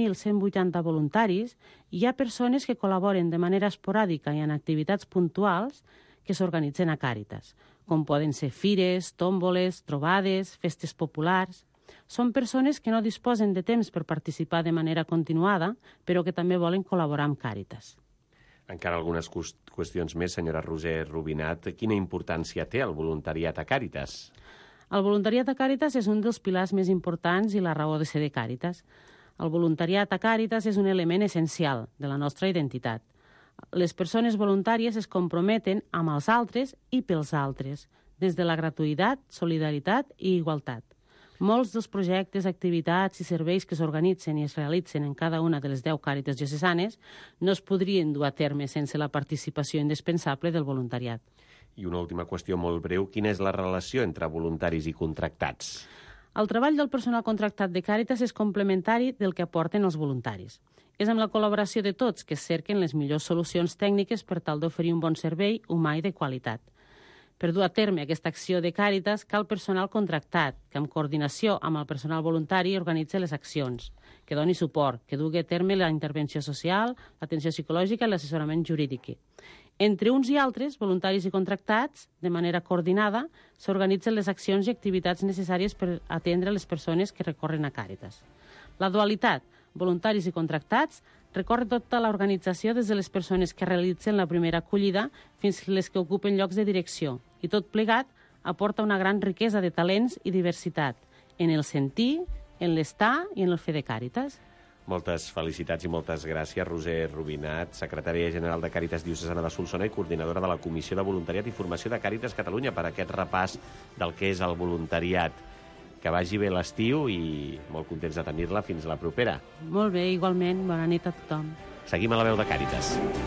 12.180 voluntaris, hi ha persones que col·laboren de manera esporàdica i en activitats puntuals que s'organitzen a Càritas, com poden ser fires, tòmboles, trobades, festes populars. Són persones que no disposen de temps per participar de manera continuada, però que també volen col·laborar amb Càritas. Encara algunes qüestions més, senyora Roser Rubinat. Quina importància té el voluntariat a Càritas? El voluntariat a Càritas és un dels pilars més importants i la raó de ser de Càritas. El voluntariat a Càritas és un element essencial de la nostra identitat. Les persones voluntàries es comprometen amb els altres i pels altres, des de la gratuïtat, solidaritat i igualtat. Molts dels projectes, activitats i serveis que s'organitzen i es realitzen en cada una de les 10 càritas diocesanes no es podrien dur a terme sense la participació indispensable del voluntariat. I una última qüestió molt breu. Quina és la relació entre voluntaris i contractats? El treball del personal contractat de Càritas és complementari del que aporten els voluntaris. És amb la col·laboració de tots que es cerquen les millors solucions tècniques per tal d'oferir un bon servei humà i de qualitat. Per dur a terme aquesta acció de Càritas cal personal contractat, que en coordinació amb el personal voluntari organitza les accions, que doni suport, que dugui a terme la intervenció social, l'atenció psicològica i l'assessorament jurídic. Entre uns i altres, voluntaris i contractats, de manera coordinada, s'organitzen les accions i activitats necessàries per atendre les persones que recorren a Càritas. La dualitat, voluntaris i contractats, recorre tota l'organització des de les persones que realitzen la primera acollida fins a les que ocupen llocs de direcció, i tot plegat aporta una gran riquesa de talents i diversitat en el sentir, en l'estar i en el fer de Càritas. Moltes felicitats i moltes gràcies, Roser Rubinat, secretària general de Càritas Diocesana de Solsona i coordinadora de la Comissió de Voluntariat i Formació de Càritas Catalunya, per aquest repàs del que és el voluntariat. Que vagi bé l'estiu i molt contents de tenir-la fins la propera. Molt bé, igualment. Bona nit a tothom. Seguim a la veu de Càritas.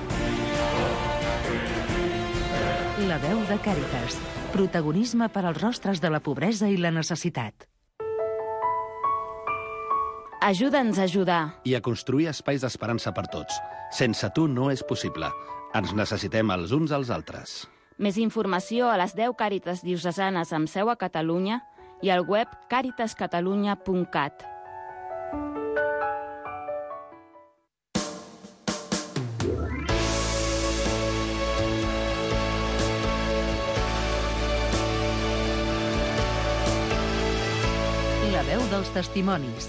La veu de Càritas. Protagonisme per als rostres de la pobresa i la necessitat. Ajuda'ns a ajudar. I a construir espais d'esperança per tots. Sense tu no és possible. Ens necessitem els uns als altres. Més informació a les 10 Càritas diocesanes amb seu a Catalunya i al web caritascatalunya.cat. La veu dels testimonis.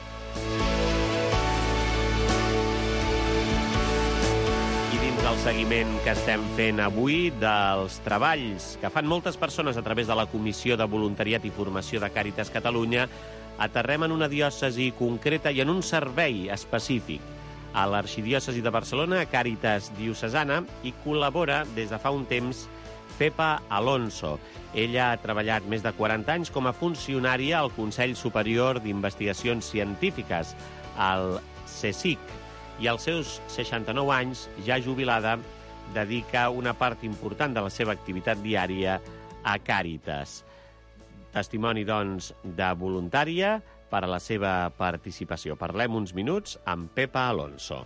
El seguiment que estem fent avui dels treballs que fan moltes persones a través de la Comissió de Voluntariat i Formació de Càritas Catalunya, aterrem en una diòcesi concreta i en un servei específic. A l'Arxidiòcesi de Barcelona, Càritas Diocesana, hi col·labora des de fa un temps Pepa Alonso. Ella ha treballat més de 40 anys com a funcionària al Consell Superior d'Investigacions Científiques, al CSIC, i als seus 69 anys, ja jubilada, dedica una part important de la seva activitat diària a Càritas. Testimoni, doncs, de voluntària per a la seva participació. Parlem uns minuts amb Pepa Alonso.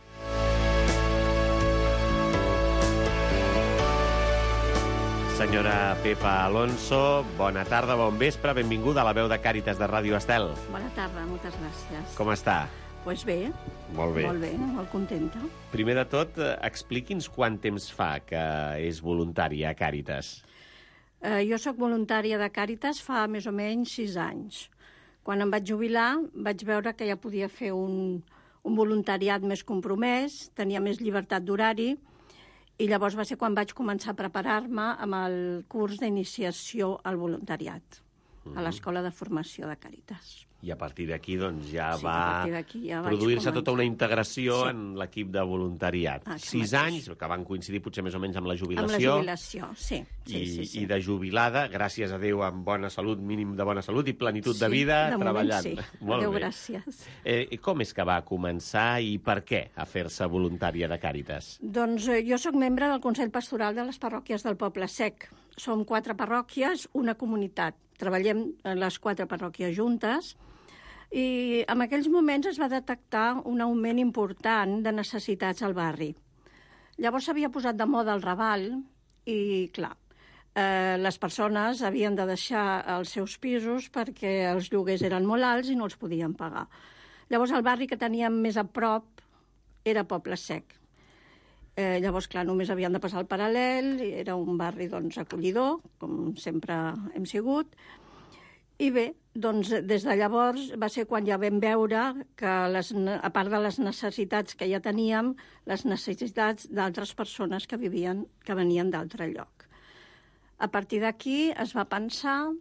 senyora Pepa Alonso. Bona tarda, bon vespre, benvinguda a la veu de Càritas de Ràdio Estel. Bona tarda, moltes gràcies. Com està? Doncs bé. Molt bé. Molt bé, molt contenta. Primer de tot, expliqui'ns quant temps fa que és voluntària a Càritas. Jo sóc voluntària de Càritas fa més o menys 6 anys. Quan em vaig jubilar, vaig veure que ja podia fer un voluntariat més compromès, tenia més llibertat d'horari, i llavors va ser quan vaig començar a preparar-me amb el curs d'iniciació al voluntariat a l'Escola de Formació de Càritas. I a partir d'aquí doncs, ja Sí, va a partir d'aquí ja vaig produir-se començar. tota una integració Sí. en l'equip de voluntariat. Això 6 mateix. anys, que van coincidir potser més o menys amb la jubilació. Amb la jubilació, sí. I de jubilada, gràcies a Déu, amb bona salut, mínim de bona salut i plenitud de Sí, vida, de moment treballant. sí. Molt Adéu, bé. gràcies. Com és que va començar i per què a fer-se voluntària de Càritas? Doncs jo sóc membre del Consell Pastoral de les Parròquies del Poble Sec. Som 4 parròquies, una comunitat. Treballem les 4 parròquies juntes i en aquells moments es va detectar un augment important de necessitats al barri. Llavors s'havia posat de moda el Raval i, clar, les persones havien de deixar els seus pisos perquè els lloguers eren molt alts i no els podien pagar. Llavors el barri que teníem més a prop era Poble Sec. Llavors, clar, només havien de passar el paral·lel, i era un barri doncs, acollidor, com sempre hem sigut. I bé, doncs, des de llavors va ser quan ja vam veure que, a part de les necessitats que ja teníem, les necessitats d'altres persones que venien d'altre lloc. A partir d'aquí es va pensar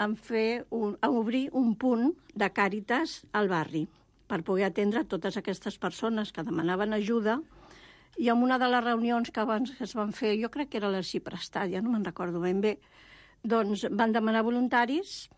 en obrir un punt de Càritas al barri per poder atendre totes aquestes persones que demanaven ajuda. I en una de les reunions que abans es van fer, jo crec que era l'Arxiprestat, ja no me'n recordo ben bé, doncs van demanar voluntaris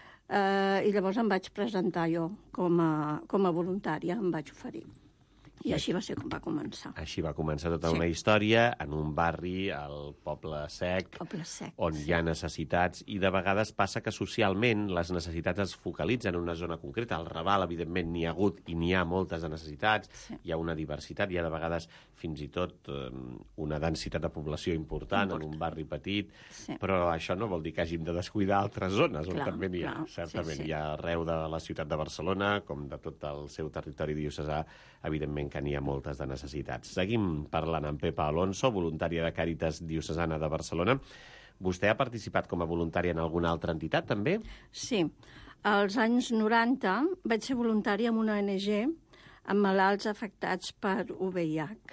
i llavors em vaig presentar jo com a voluntària, em vaig oferir. I així va ser com va començar. Així va començar tota una història en un barri, al Poble Sec, on hi ha necessitats, i de vegades passa que socialment les necessitats es focalitzen en una zona concreta. Al Raval, evidentment, n'hi ha hagut i n'hi ha moltes de necessitats, hi ha una diversitat, hi ha de vegades fins i tot una densitat de població important en un barri petit, però això no vol dir que hàgim de descuidar altres zones, on també n'hi ha, certament. Hi ha arreu de la ciutat de Barcelona, com de tot el seu territori diocesà, evidentment que n'hi ha moltes de necessitats. Seguim parlant amb Pepa Alonso, voluntària de Càritas Diocesana de Barcelona. Vostè ha participat com a voluntària en alguna altra entitat, també? Sí. Als anys 90 vaig ser voluntària en una ONG amb malalts afectats per VIH.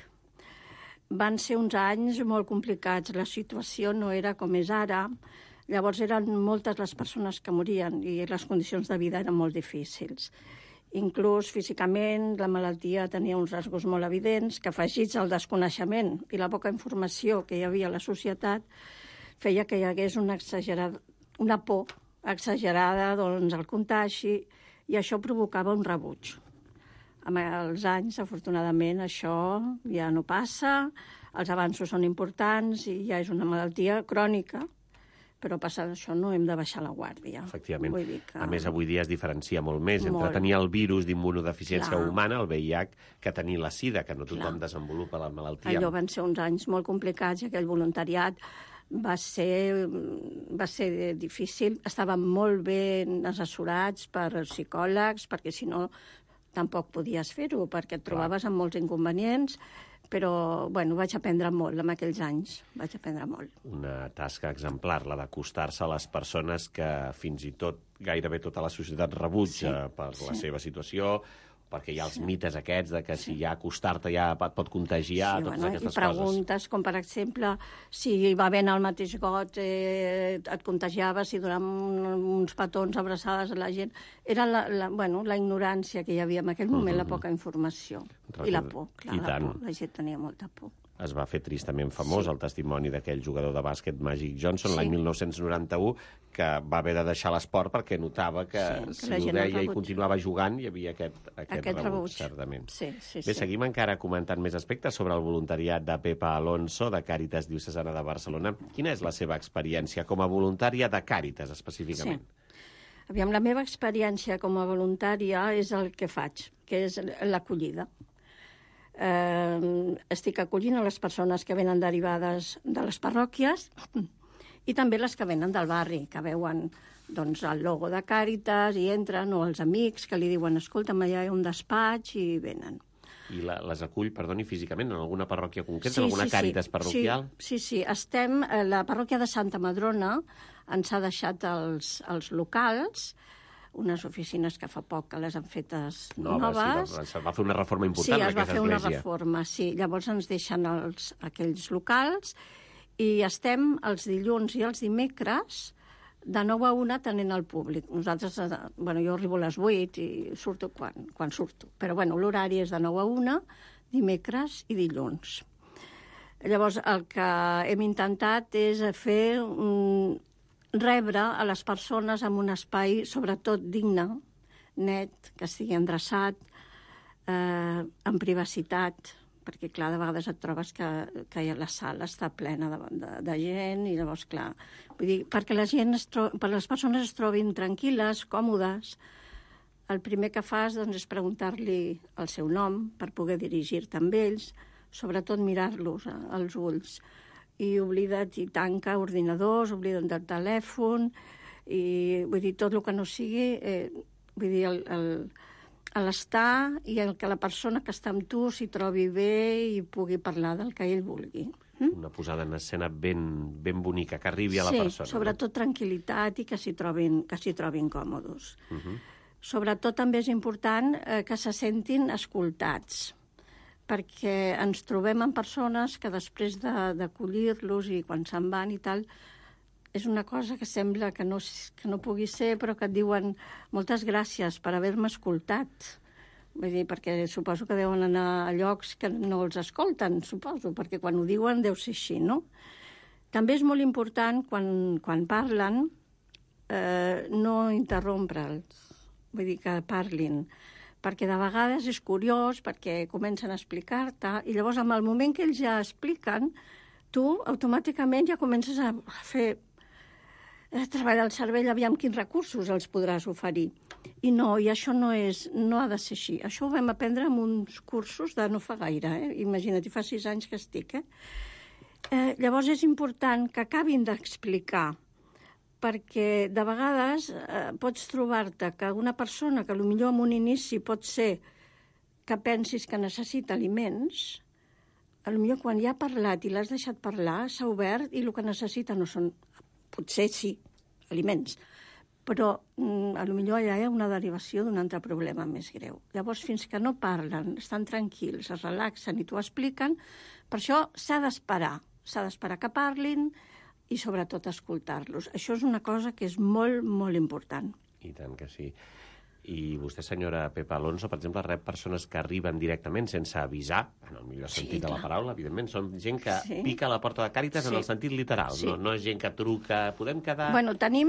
Van ser uns anys molt complicats. La situació no era com és ara. Llavors eren moltes les persones que morien i les condicions de vida eren molt difícils. Inclús físicament la malaltia tenia uns rasgos molt evidents que, afegits al desconeixement i la poca informació que hi havia a la societat, feia que hi hagués una por exagerada al contagi, i això provocava un rebuig. Amb els anys, afortunadament, això ja no passa, els avanços són importants i ja és una malaltia crònica, però passant això no hem de baixar la guàrdia. Efectivament. A més, avui dia es diferencia molt més entre tenir el virus d'immunodeficiència humana, el VIH, que tenir la SIDA, que no tothom desenvolupa la malaltia. Allò van ser uns anys molt complicats i aquell voluntariat va ser difícil. Estàvem molt ben assessorats per psicòlegs, perquè si no tampoc podies fer-ho, perquè et trobaves amb molts inconvenients, però vaig aprendre molt en aquells anys, vaig aprendre molt. Una tasca exemplar, la d'acostar-se a les persones que fins i tot gairebé tota la societat rebutja per la seva situació, perquè hi ha els mites aquests de que si ja acostar-te ja et pot contagiar, totes aquestes coses. I preguntes com, per exemple, si va havent el mateix got et contagiaves, si donaven uns petons, abraçades a la gent. Era la ignorància que hi havia en aquell moment, la poca informació. I la por, clar, la por. La gent tenia molta por. Es va fer tristament famós el testimoni d'aquell jugador de bàsquet, Magic Johnson, l'any 1991, que va haver de deixar l'esport perquè notava que si ho deia i continuava jugant hi havia aquest rebuig, certament. Bé, seguim encara comentant més aspectes sobre el voluntariat de Pepa Alonso, de Càritas Diocesana de Barcelona. Quina és la seva experiència com a voluntària de Càritas, específicament? Aviam, la meva experiència com a voluntària és el que faig, que és l'acollida. Estic acollint a les persones que venen derivades de les parròquies I també les que venen del barri, que veuen doncs, el logo de Càritas i entren, o els amics que li diuen escolta'm, allà hi ha un despatx i venen. I les acull, perdoni, físicament en alguna parròquia concreta, en alguna Càritas parroquial? Sí. Estem, la parròquia de Santa Madrona ens ha deixat els locals, unes oficines que fa poc que les han fetes noves. Sí, es va fer una reforma important en aquesta església. Sí, es va fer una reforma, sí. Llavors ens deixen aquells locals i estem els dilluns i els dimecres de 9 a 1 tenint el públic. Nosaltres, jo arribo a les 8 i surto quan surto. Però l'horari és de 9 a 1, dimecres i dilluns. Llavors, el que hem intentat és fer rebre a les persones en un espai, sobretot digne, net, que estigui endreçat, amb privacitat, perquè, clar, de vegades et trobes que la sala està plena de gent, i llavors, clar, vull dir, perquè les persones es trobin tranquil·les, còmodes, el primer que fas doncs, és preguntar-li el seu nom per poder dirigir-te amb ells, sobretot mirar-los als ulls, i oblida't i tanca ordinadors, oblida't del telèfon, i vull dir, tot el que no sigui, vull dir, l'estar i el que la persona que està amb tu s'hi trobi bé i pugui parlar del que ell vulgui. Una posada en escena ben bonica, que arribi a la persona. Sí, sobretot tranquil·litat i que s'hi trobin còmodes. Sobretot també és important que se sentin escoltats, perquè ens trobem amb persones que després d'acollir-los i quan se'n van i tal, és una cosa que sembla que no pugui ser, però que et diuen moltes gràcies per haver-me escoltat. Vull dir, perquè suposo que deuen anar a llocs que no els escolten, suposo, perquè quan ho diuen deu ser així, no? També és molt important, quan parlen, no interrompre'ls, vull dir que parlin, perquè de vegades és curiós, perquè comencen a explicar-te, i llavors, en el moment que ells ja expliquen, tu automàticament ja comences a fer treballar el cervell, aviam quins recursos els podràs oferir. I això no ha de ser així. Això ho vam aprendre en uns cursos de no fa gaire, imagina't, fa 6 anys que estic. Llavors és important que acabin d'explicar, perquè de vegades pots trobar-te que una persona que potser en un inici pot ser que pensis que necessita aliments, potser quan ja ha parlat i l'has deixat parlar, s'ha obert i el que necessita no són, potser sí, aliments, però potser allà hi ha una derivació d'un altre problema més greu. Llavors, fins que no parlen, estan tranquils, es relaxen i t'ho expliquen, per això s'ha d'esperar que parlin, i sobretot escoltar-los. Això és una cosa que és molt, molt important. I tant que sí. I vostè, senyora Pepa Alonso, per exemple, rep persones que arriben directament sense avisar, en el millor sentit de la paraula, evidentment. Són gent que pica a la porta de Càritas en el sentit literal, no és gent que truca, podem quedar... Tenim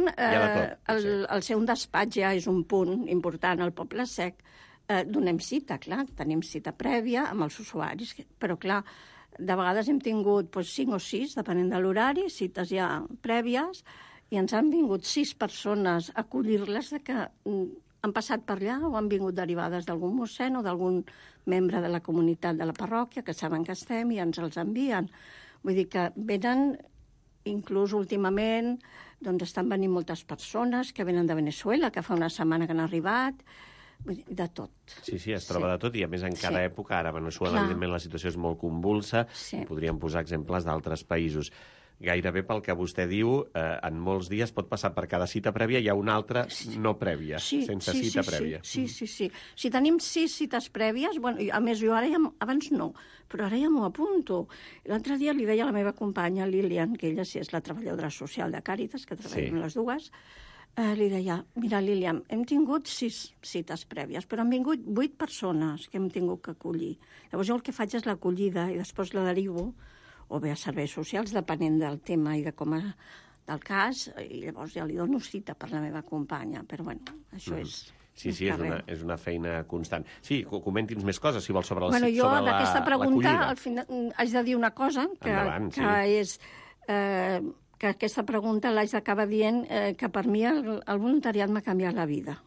el seu despatx, ja és un punt important al Poble Sec. Donem cita, clar, tenim cita prèvia amb els usuaris, però clar, de vegades hem tingut 5 o 6, depenent de l'horari, cites ja prèvies, i ens han vingut 6 persones a acollir-les que han passat per allà o han vingut derivades d'algun mossèn o d'algun membre de la comunitat de la parròquia que saben que estem i ens els envien. Vull dir que venen, inclús últimament, doncs estan venint moltes persones que venen de Venezuela, que fa una setmana que han arribat, de tot. Sí, es troba de tot, i a més en cada època, ara a Venezuela, evidentment, la situació és molt convulsa, podríem posar exemples d'altres països. Gairebé pel que vostè diu, en molts dies pot passar per cada cita prèvia, hi ha una altra no prèvia, sense cita prèvia. Sí. Si tenim 6 cites prèvies, a més, jo ara abans no, però ara ja m'ho apunto. L'altre dia li deia a la meva companya, Lilian, que ella sí és la treballadora social de Càritas, que treballem les dues, li deia, mira, Lilian, hem tingut 6 cites prèvies, però han vingut 8 persones que hem tingut que acollir. Llavors jo el que faig és l'acollida i després la derivo, o bé a serveis socials, depenent del tema i de com del cas, i llavors ja li dono cita per la meva companya. Però, això és... Sí, és una feina constant. Sí, comenti'ns més coses, si vol, sobre l'acollida. Jo, d'aquesta pregunta, al final, haig de dir una cosa, que és... que aquesta pregunta l'haig d'acabar dient que per mi el voluntariat m'ha canviat la vida.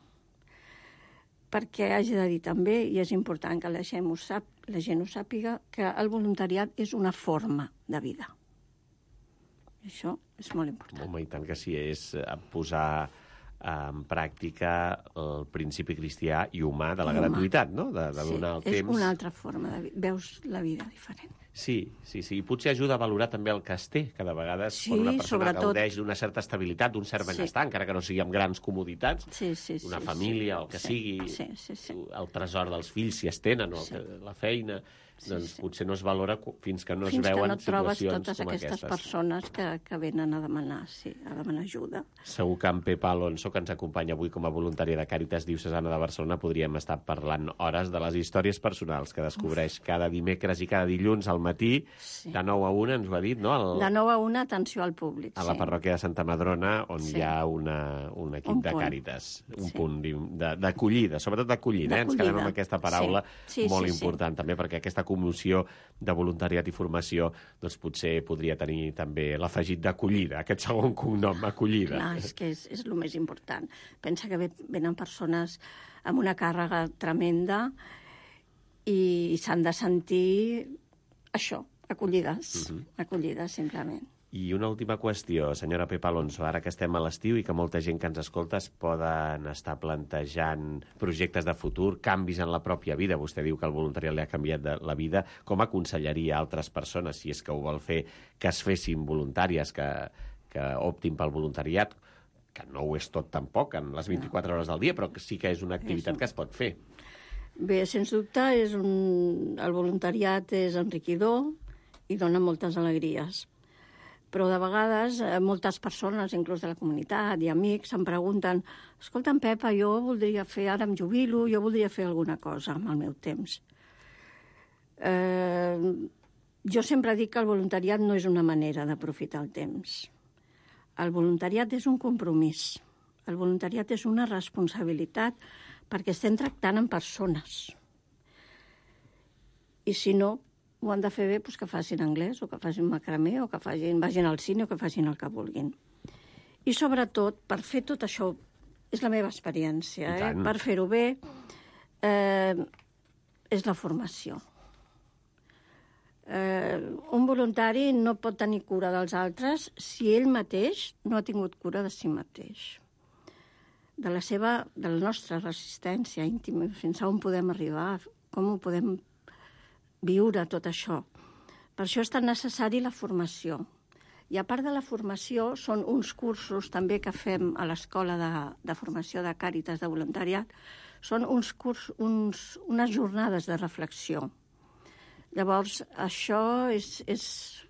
Perquè haig de dir també, i és important que la gent ho sàpiga, que el voluntariat és una forma de vida. Això és molt important. Home, i tant que sí, és posar en pràctica el principi cristià i humà de la gratuïtat, no? De donar el temps. És una altra forma de veus la vida diferent. Sí. I potser ajuda a valorar també el que es té, que de vegades quan una persona gaudeix d'una certa estabilitat, d'un cert benestar, encara que no sigui amb grans comoditats, una família, el que sigui, el tresor dels fills, si es tenen, o la feina, doncs potser no es valora fins que no es veuen situacions com aquestes. Fins que no trobes totes aquestes persones que venen a demanar, a demanar ajuda. Segur que en Pepa Alonso, que ens acompanya avui com a voluntària de Càritas Diocesana de Barcelona, podríem estar parlant hores de les històries personals que descobreix cada dimecres i cada dilluns al matí, de 9 a 1, ens ho ha dit, no? De 9 a 1, atenció al públic. A la parròquia de Santa Madrona, on hi ha un equip de Càritas, un punt d'acollida, sobretot d'acollida, ens quedem amb aquesta paraula molt important també, perquè aquesta comissió de voluntariat i formació doncs potser podria tenir també l'afegit d'acollida, aquest segon cognom, acollida. Clar, és que és el més important. Pensa que venen persones amb una càrrega tremenda i s'han de sentir això, acollides, acollides simplement. I una última qüestió, senyora Pepa Alonso, ara que estem a l'estiu i que molta gent que ens escolta es poden estar plantejant projectes de futur, canvis en la pròpia vida. Vostè diu que el voluntariat li ha canviat la vida. Com aconsellaria a altres persones, si és que ho vol fer, que es fessin voluntàries, que optin pel voluntariat, que no ho és tot tampoc en les 24 hores del dia, però que sí que és una activitat que es pot fer? Bé, sens dubte, el voluntariat és enriquidor i dona moltes alegries. Però de vegades moltes persones, inclús de la comunitat i amics, em pregunten: escolta, Pepa, jo voldria fer, ara em jubilo, jo voldria fer alguna cosa amb el meu temps. Jo sempre dic que el voluntariat no és una manera d'aprofitar el temps. El voluntariat és un compromís. El voluntariat és una responsabilitat perquè estem tractant amb persones. I si no, ho han de fer bé, doncs que facin anglès, o que facin macramé, o que vagin al cine, o que facin el que vulguin. I sobretot, per fer tot això, és la meva experiència, per fer-ho bé, és la formació. Un voluntari no pot tenir cura dels altres si ell mateix no ha tingut cura de si mateix. De la nostra resistència íntima, fins a on podem arribar, com ho podem viure tot això. Per això és tan necessari la formació. I a part de la formació, són uns cursos també que fem a l'Escola de Formació de Càritas de Voluntariat, són unes jornades de reflexió. Llavors, això és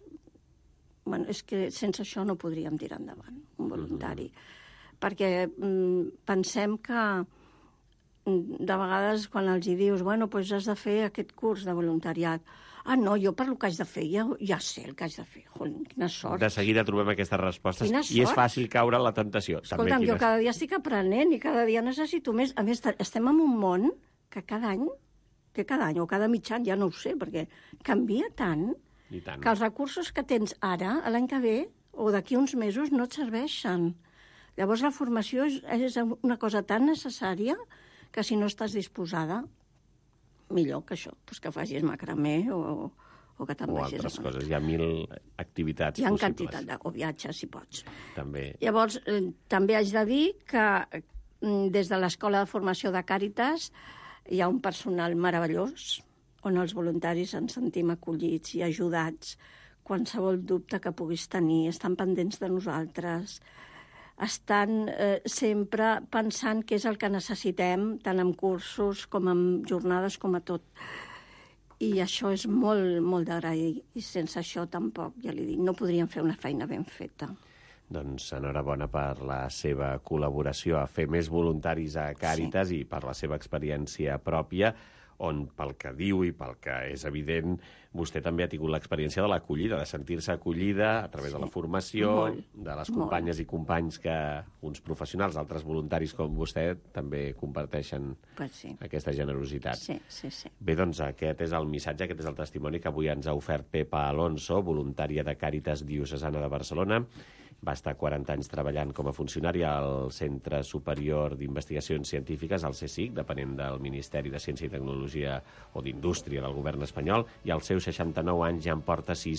que sense això no podríem tirar endavant un voluntari. Perquè pensem que de vegades quan els hi dius doncs has de fer aquest curs de voluntariat. No, jo per el que haig de fer, ja sé el que haig de fer. Quina sort. De seguida trobem aquestes respostes i és fàcil caure en la tentació. Escolta'm, jo cada dia estic aprenent i cada dia necessito més. A més, estem en un món que cada any o cada mig any, ja no ho sé, perquè canvia tant que els recursos que tens ara, l'any que ve, o d'aquí uns mesos, no et serveixen. Llavors la formació és una cosa tan necessària que si no estàs disposada, millor que això, que facis macramé o que te'n vagis. O altres coses, hi ha 1000 activitats possibles. Hi ha quantitat o viatges, si pots. També. Llavors, també haig de dir que des de l'Escola de Formació de Càritas hi ha un personal meravellós, on els voluntaris ens sentim acollits i ajudats. Qualsevol dubte que puguis tenir, estan pendents de nosaltres, estan sempre pensant què és el que necessitem, tant en cursos com en jornades, com a tot. I això és molt, molt d'agrair. I sense això tampoc, ja li dic, no podríem fer una feina ben feta. Doncs enhorabona per la seva col·laboració a fer més voluntaris a Càritas i per la seva experiència pròpia, on pel que diu i pel que és evident, vostè també ha tingut l'experiència de l'acollida, de sentir-se acollida a través de la formació, de les companyes i companys que uns professionals, altres voluntaris com vostè, també comparteixen aquesta generositat. Sí. Bé, doncs aquest és el missatge, aquest és el testimoni que avui ens ha ofert Pepa Alonso, voluntària de Càritas Diocesana de Barcelona. Va estar 40 anys treballant com a funcionari al Centre Superior d'Investigacions Científiques, al CSIC, depenent del Ministeri de Ciència i Tecnologia o d'Indústria del govern espanyol, i als seus 69 anys ja en porta 6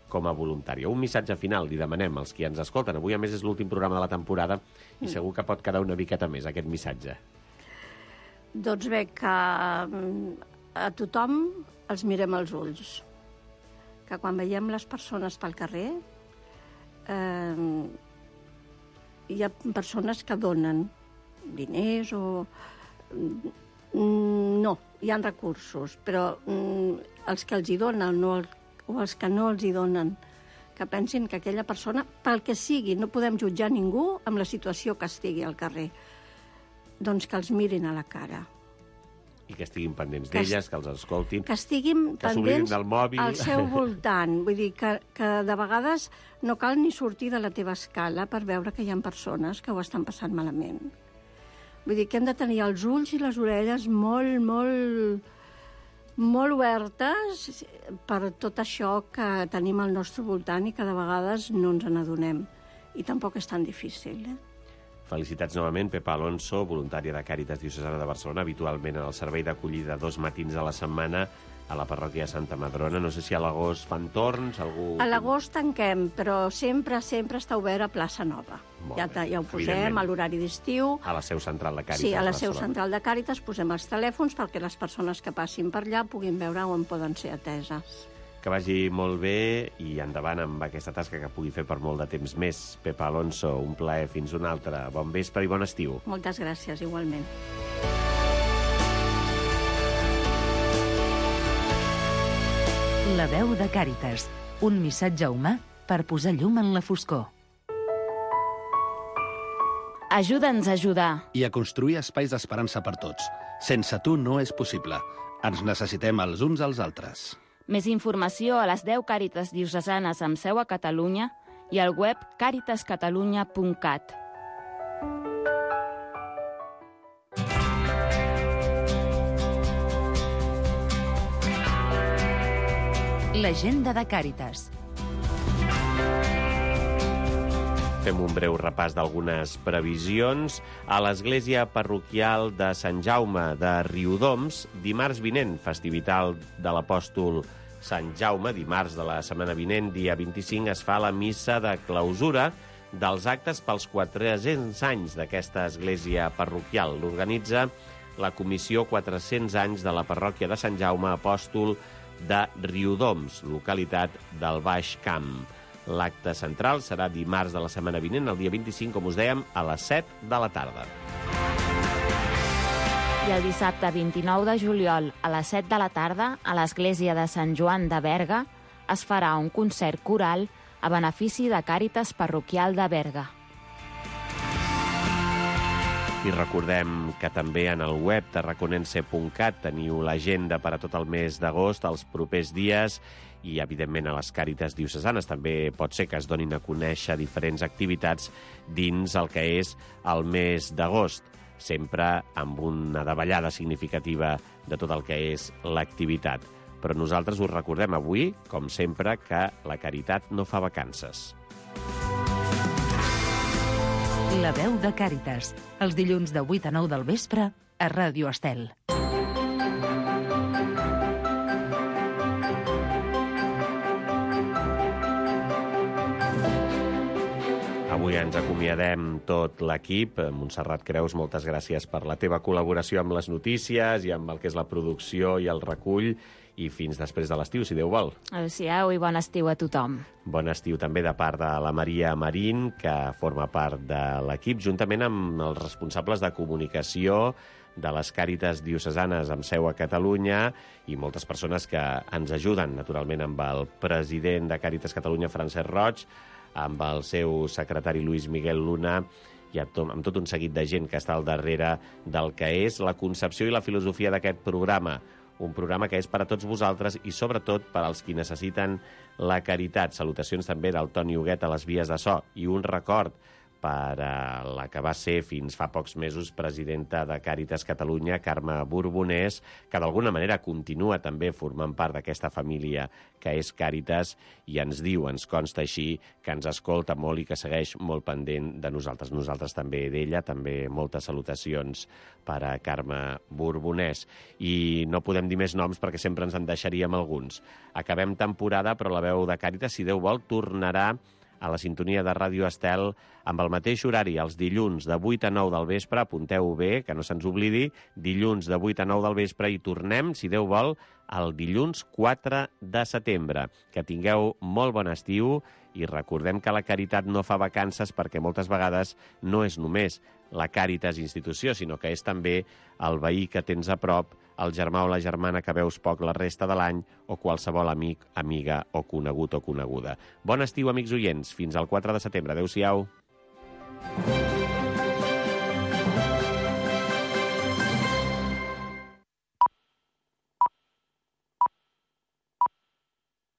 com a voluntària. Un missatge final li demanem als qui ens escolten. Avui, a més, és l'últim programa de la temporada i segur que pot quedar una miqueta més aquest missatge. Doncs bé, que a tothom els mirem als ulls. Que quan veiem les persones pel carrer, hi ha persones que donen diners o... No, hi ha recursos, però els que els hi donen o els que no els hi donen, que pensin que aquella persona, pel que sigui, no podem jutjar ningú amb la situació que estigui al carrer, doncs que els mirin a la cara. I que estiguin pendents d'elles, que els escoltin, que estiguin pendents del mòbil. Al seu voltant. Vull dir que de vegades no cal ni sortir de la teva escala per veure que hi ha persones que ho estan passant malament. Vull dir que hem de tenir els ulls i les orelles molt, molt, molt obertes per tot això que tenim al nostre voltant i que de vegades no ens n'adonem. I tampoc és tan difícil, Felicitats novament, Pepa Alonso, voluntària de Càritas Diocesana de Barcelona, habitualment en el servei d'acollida 2 matins a la setmana a la parròquia de Santa Madrona. No sé si a l'agost fan torns, algú... A l'agost tanquem, però sempre està obert a Plaça Nova. Ja ho posem a l'horari d'estiu. A la seu central de Càritas. Sí, a la seu central de Càritas posem els telèfons perquè les persones que passin per allà puguin veure on poden ser ateses. Que vagi molt bé i endavant amb aquesta tasca que pugui fer per molt de temps més. Pepa Alonso, un plaer. Fins un altre. Bon vespre i bon estiu. Moltes gràcies, igualment. La veu de Càritas. Un missatge humà per posar llum en la foscor. Ajuda'ns a ajudar. I a construir espais d'esperança per tots. Sense tu no és possible. Ens necessitem els uns als altres. Més informació a les 10 Càritas diocesanes amb seu a Catalunya i al web caritascatalunya.cat. L'agenda de Càritas. Fem un breu repàs d'algunes previsions. A l'església parroquial de Sant Jaume de Riudoms, dimarts vinent, festivitat de l'apòstol Sant Jaume, dimarts de la setmana vinent, dia 25, es fa la missa de clausura dels actes pels 400 anys d'aquesta església parroquial. L'organitza la Comissió 400 anys de la parròquia de Sant Jaume Apòstol de Riudoms, localitat del Baix Camp. L'acte central serà dimarts de la setmana vinent, el dia 25, com us dèiem, a les 7 de la tarda. I el dissabte 29 de juliol, a les 7 de la tarda, a l'església de Sant Joan de Berga, es farà un concert coral a benefici de Càritas Parroquial de Berga. I recordem que també en el web tarraconense.cat teniu l'agenda per a tot el mes d'agost, els propers dies, i, evidentment, a les Càritas diocesanes també pot ser que es donin a conèixer diferents activitats dins el que és el mes d'agost, sempre amb una davallada significativa de tot el que és l'activitat. Però nosaltres us recordem avui, com sempre, que la caritat no fa vacances. La veu de Càritas, els dilluns de 8 a 9 del vespre a Ràdio Estel. Avui ens acomiadem tot l'equip. Montserrat Creus, moltes gràcies per la teva col·laboració amb les notícies i amb el que és la producció i el recull. I fins després de l'estiu, si Déu vol. Adéu-siau i bon estiu a tothom. Bon estiu també de part de la Maria Marín, que forma part de l'equip, juntament amb els responsables de comunicació de les Càritas diocesanes amb seu a Catalunya i moltes persones que ens ajuden, naturalment, amb el president de Càritas Catalunya, Francesc Roig, amb el seu secretari Luis Miguel Luna i amb tot un seguit de gent que està al darrere del que és la concepció i la filosofia d'aquest programa. Un programa que és per a tots vosaltres i, sobretot, per als qui necessiten la caritat. Salutacions també del Toni Huguet a les vies de so. I un record per la que va ser fins fa pocs mesos presidenta de Càritas Catalunya, Carme Borbonès, que d'alguna manera continua també formant part d'aquesta família que és Càritas i ens diu, ens consta així, que ens escolta molt i que segueix molt pendent de nosaltres. Nosaltres també d'ella, també moltes salutacions per a Carme Borbonès. I no podem dir més noms perquè sempre ens en deixaríem alguns. Acabem temporada, però la veu de Càritas, si Déu vol, tornarà a la sintonia de Ràdio Estel amb el mateix horari, els dilluns de 8 a 9 del vespre, apunteu bé, que no se'ns oblidi, dilluns de 8 a 9 del vespre, i tornem, si Déu vol, el dilluns 4 de setembre. Que tingueu molt bon estiu i recordem que la caritat no fa vacances, perquè moltes vegades no és només la Càritas institució, sinó que és també el veí que tens a prop, el germà o la germana que veus poc la resta de l'any, o qualsevol amic, amiga o conegut o coneguda. Bon estiu, amics oients. Fins al 4 de setembre. Adéu-siau.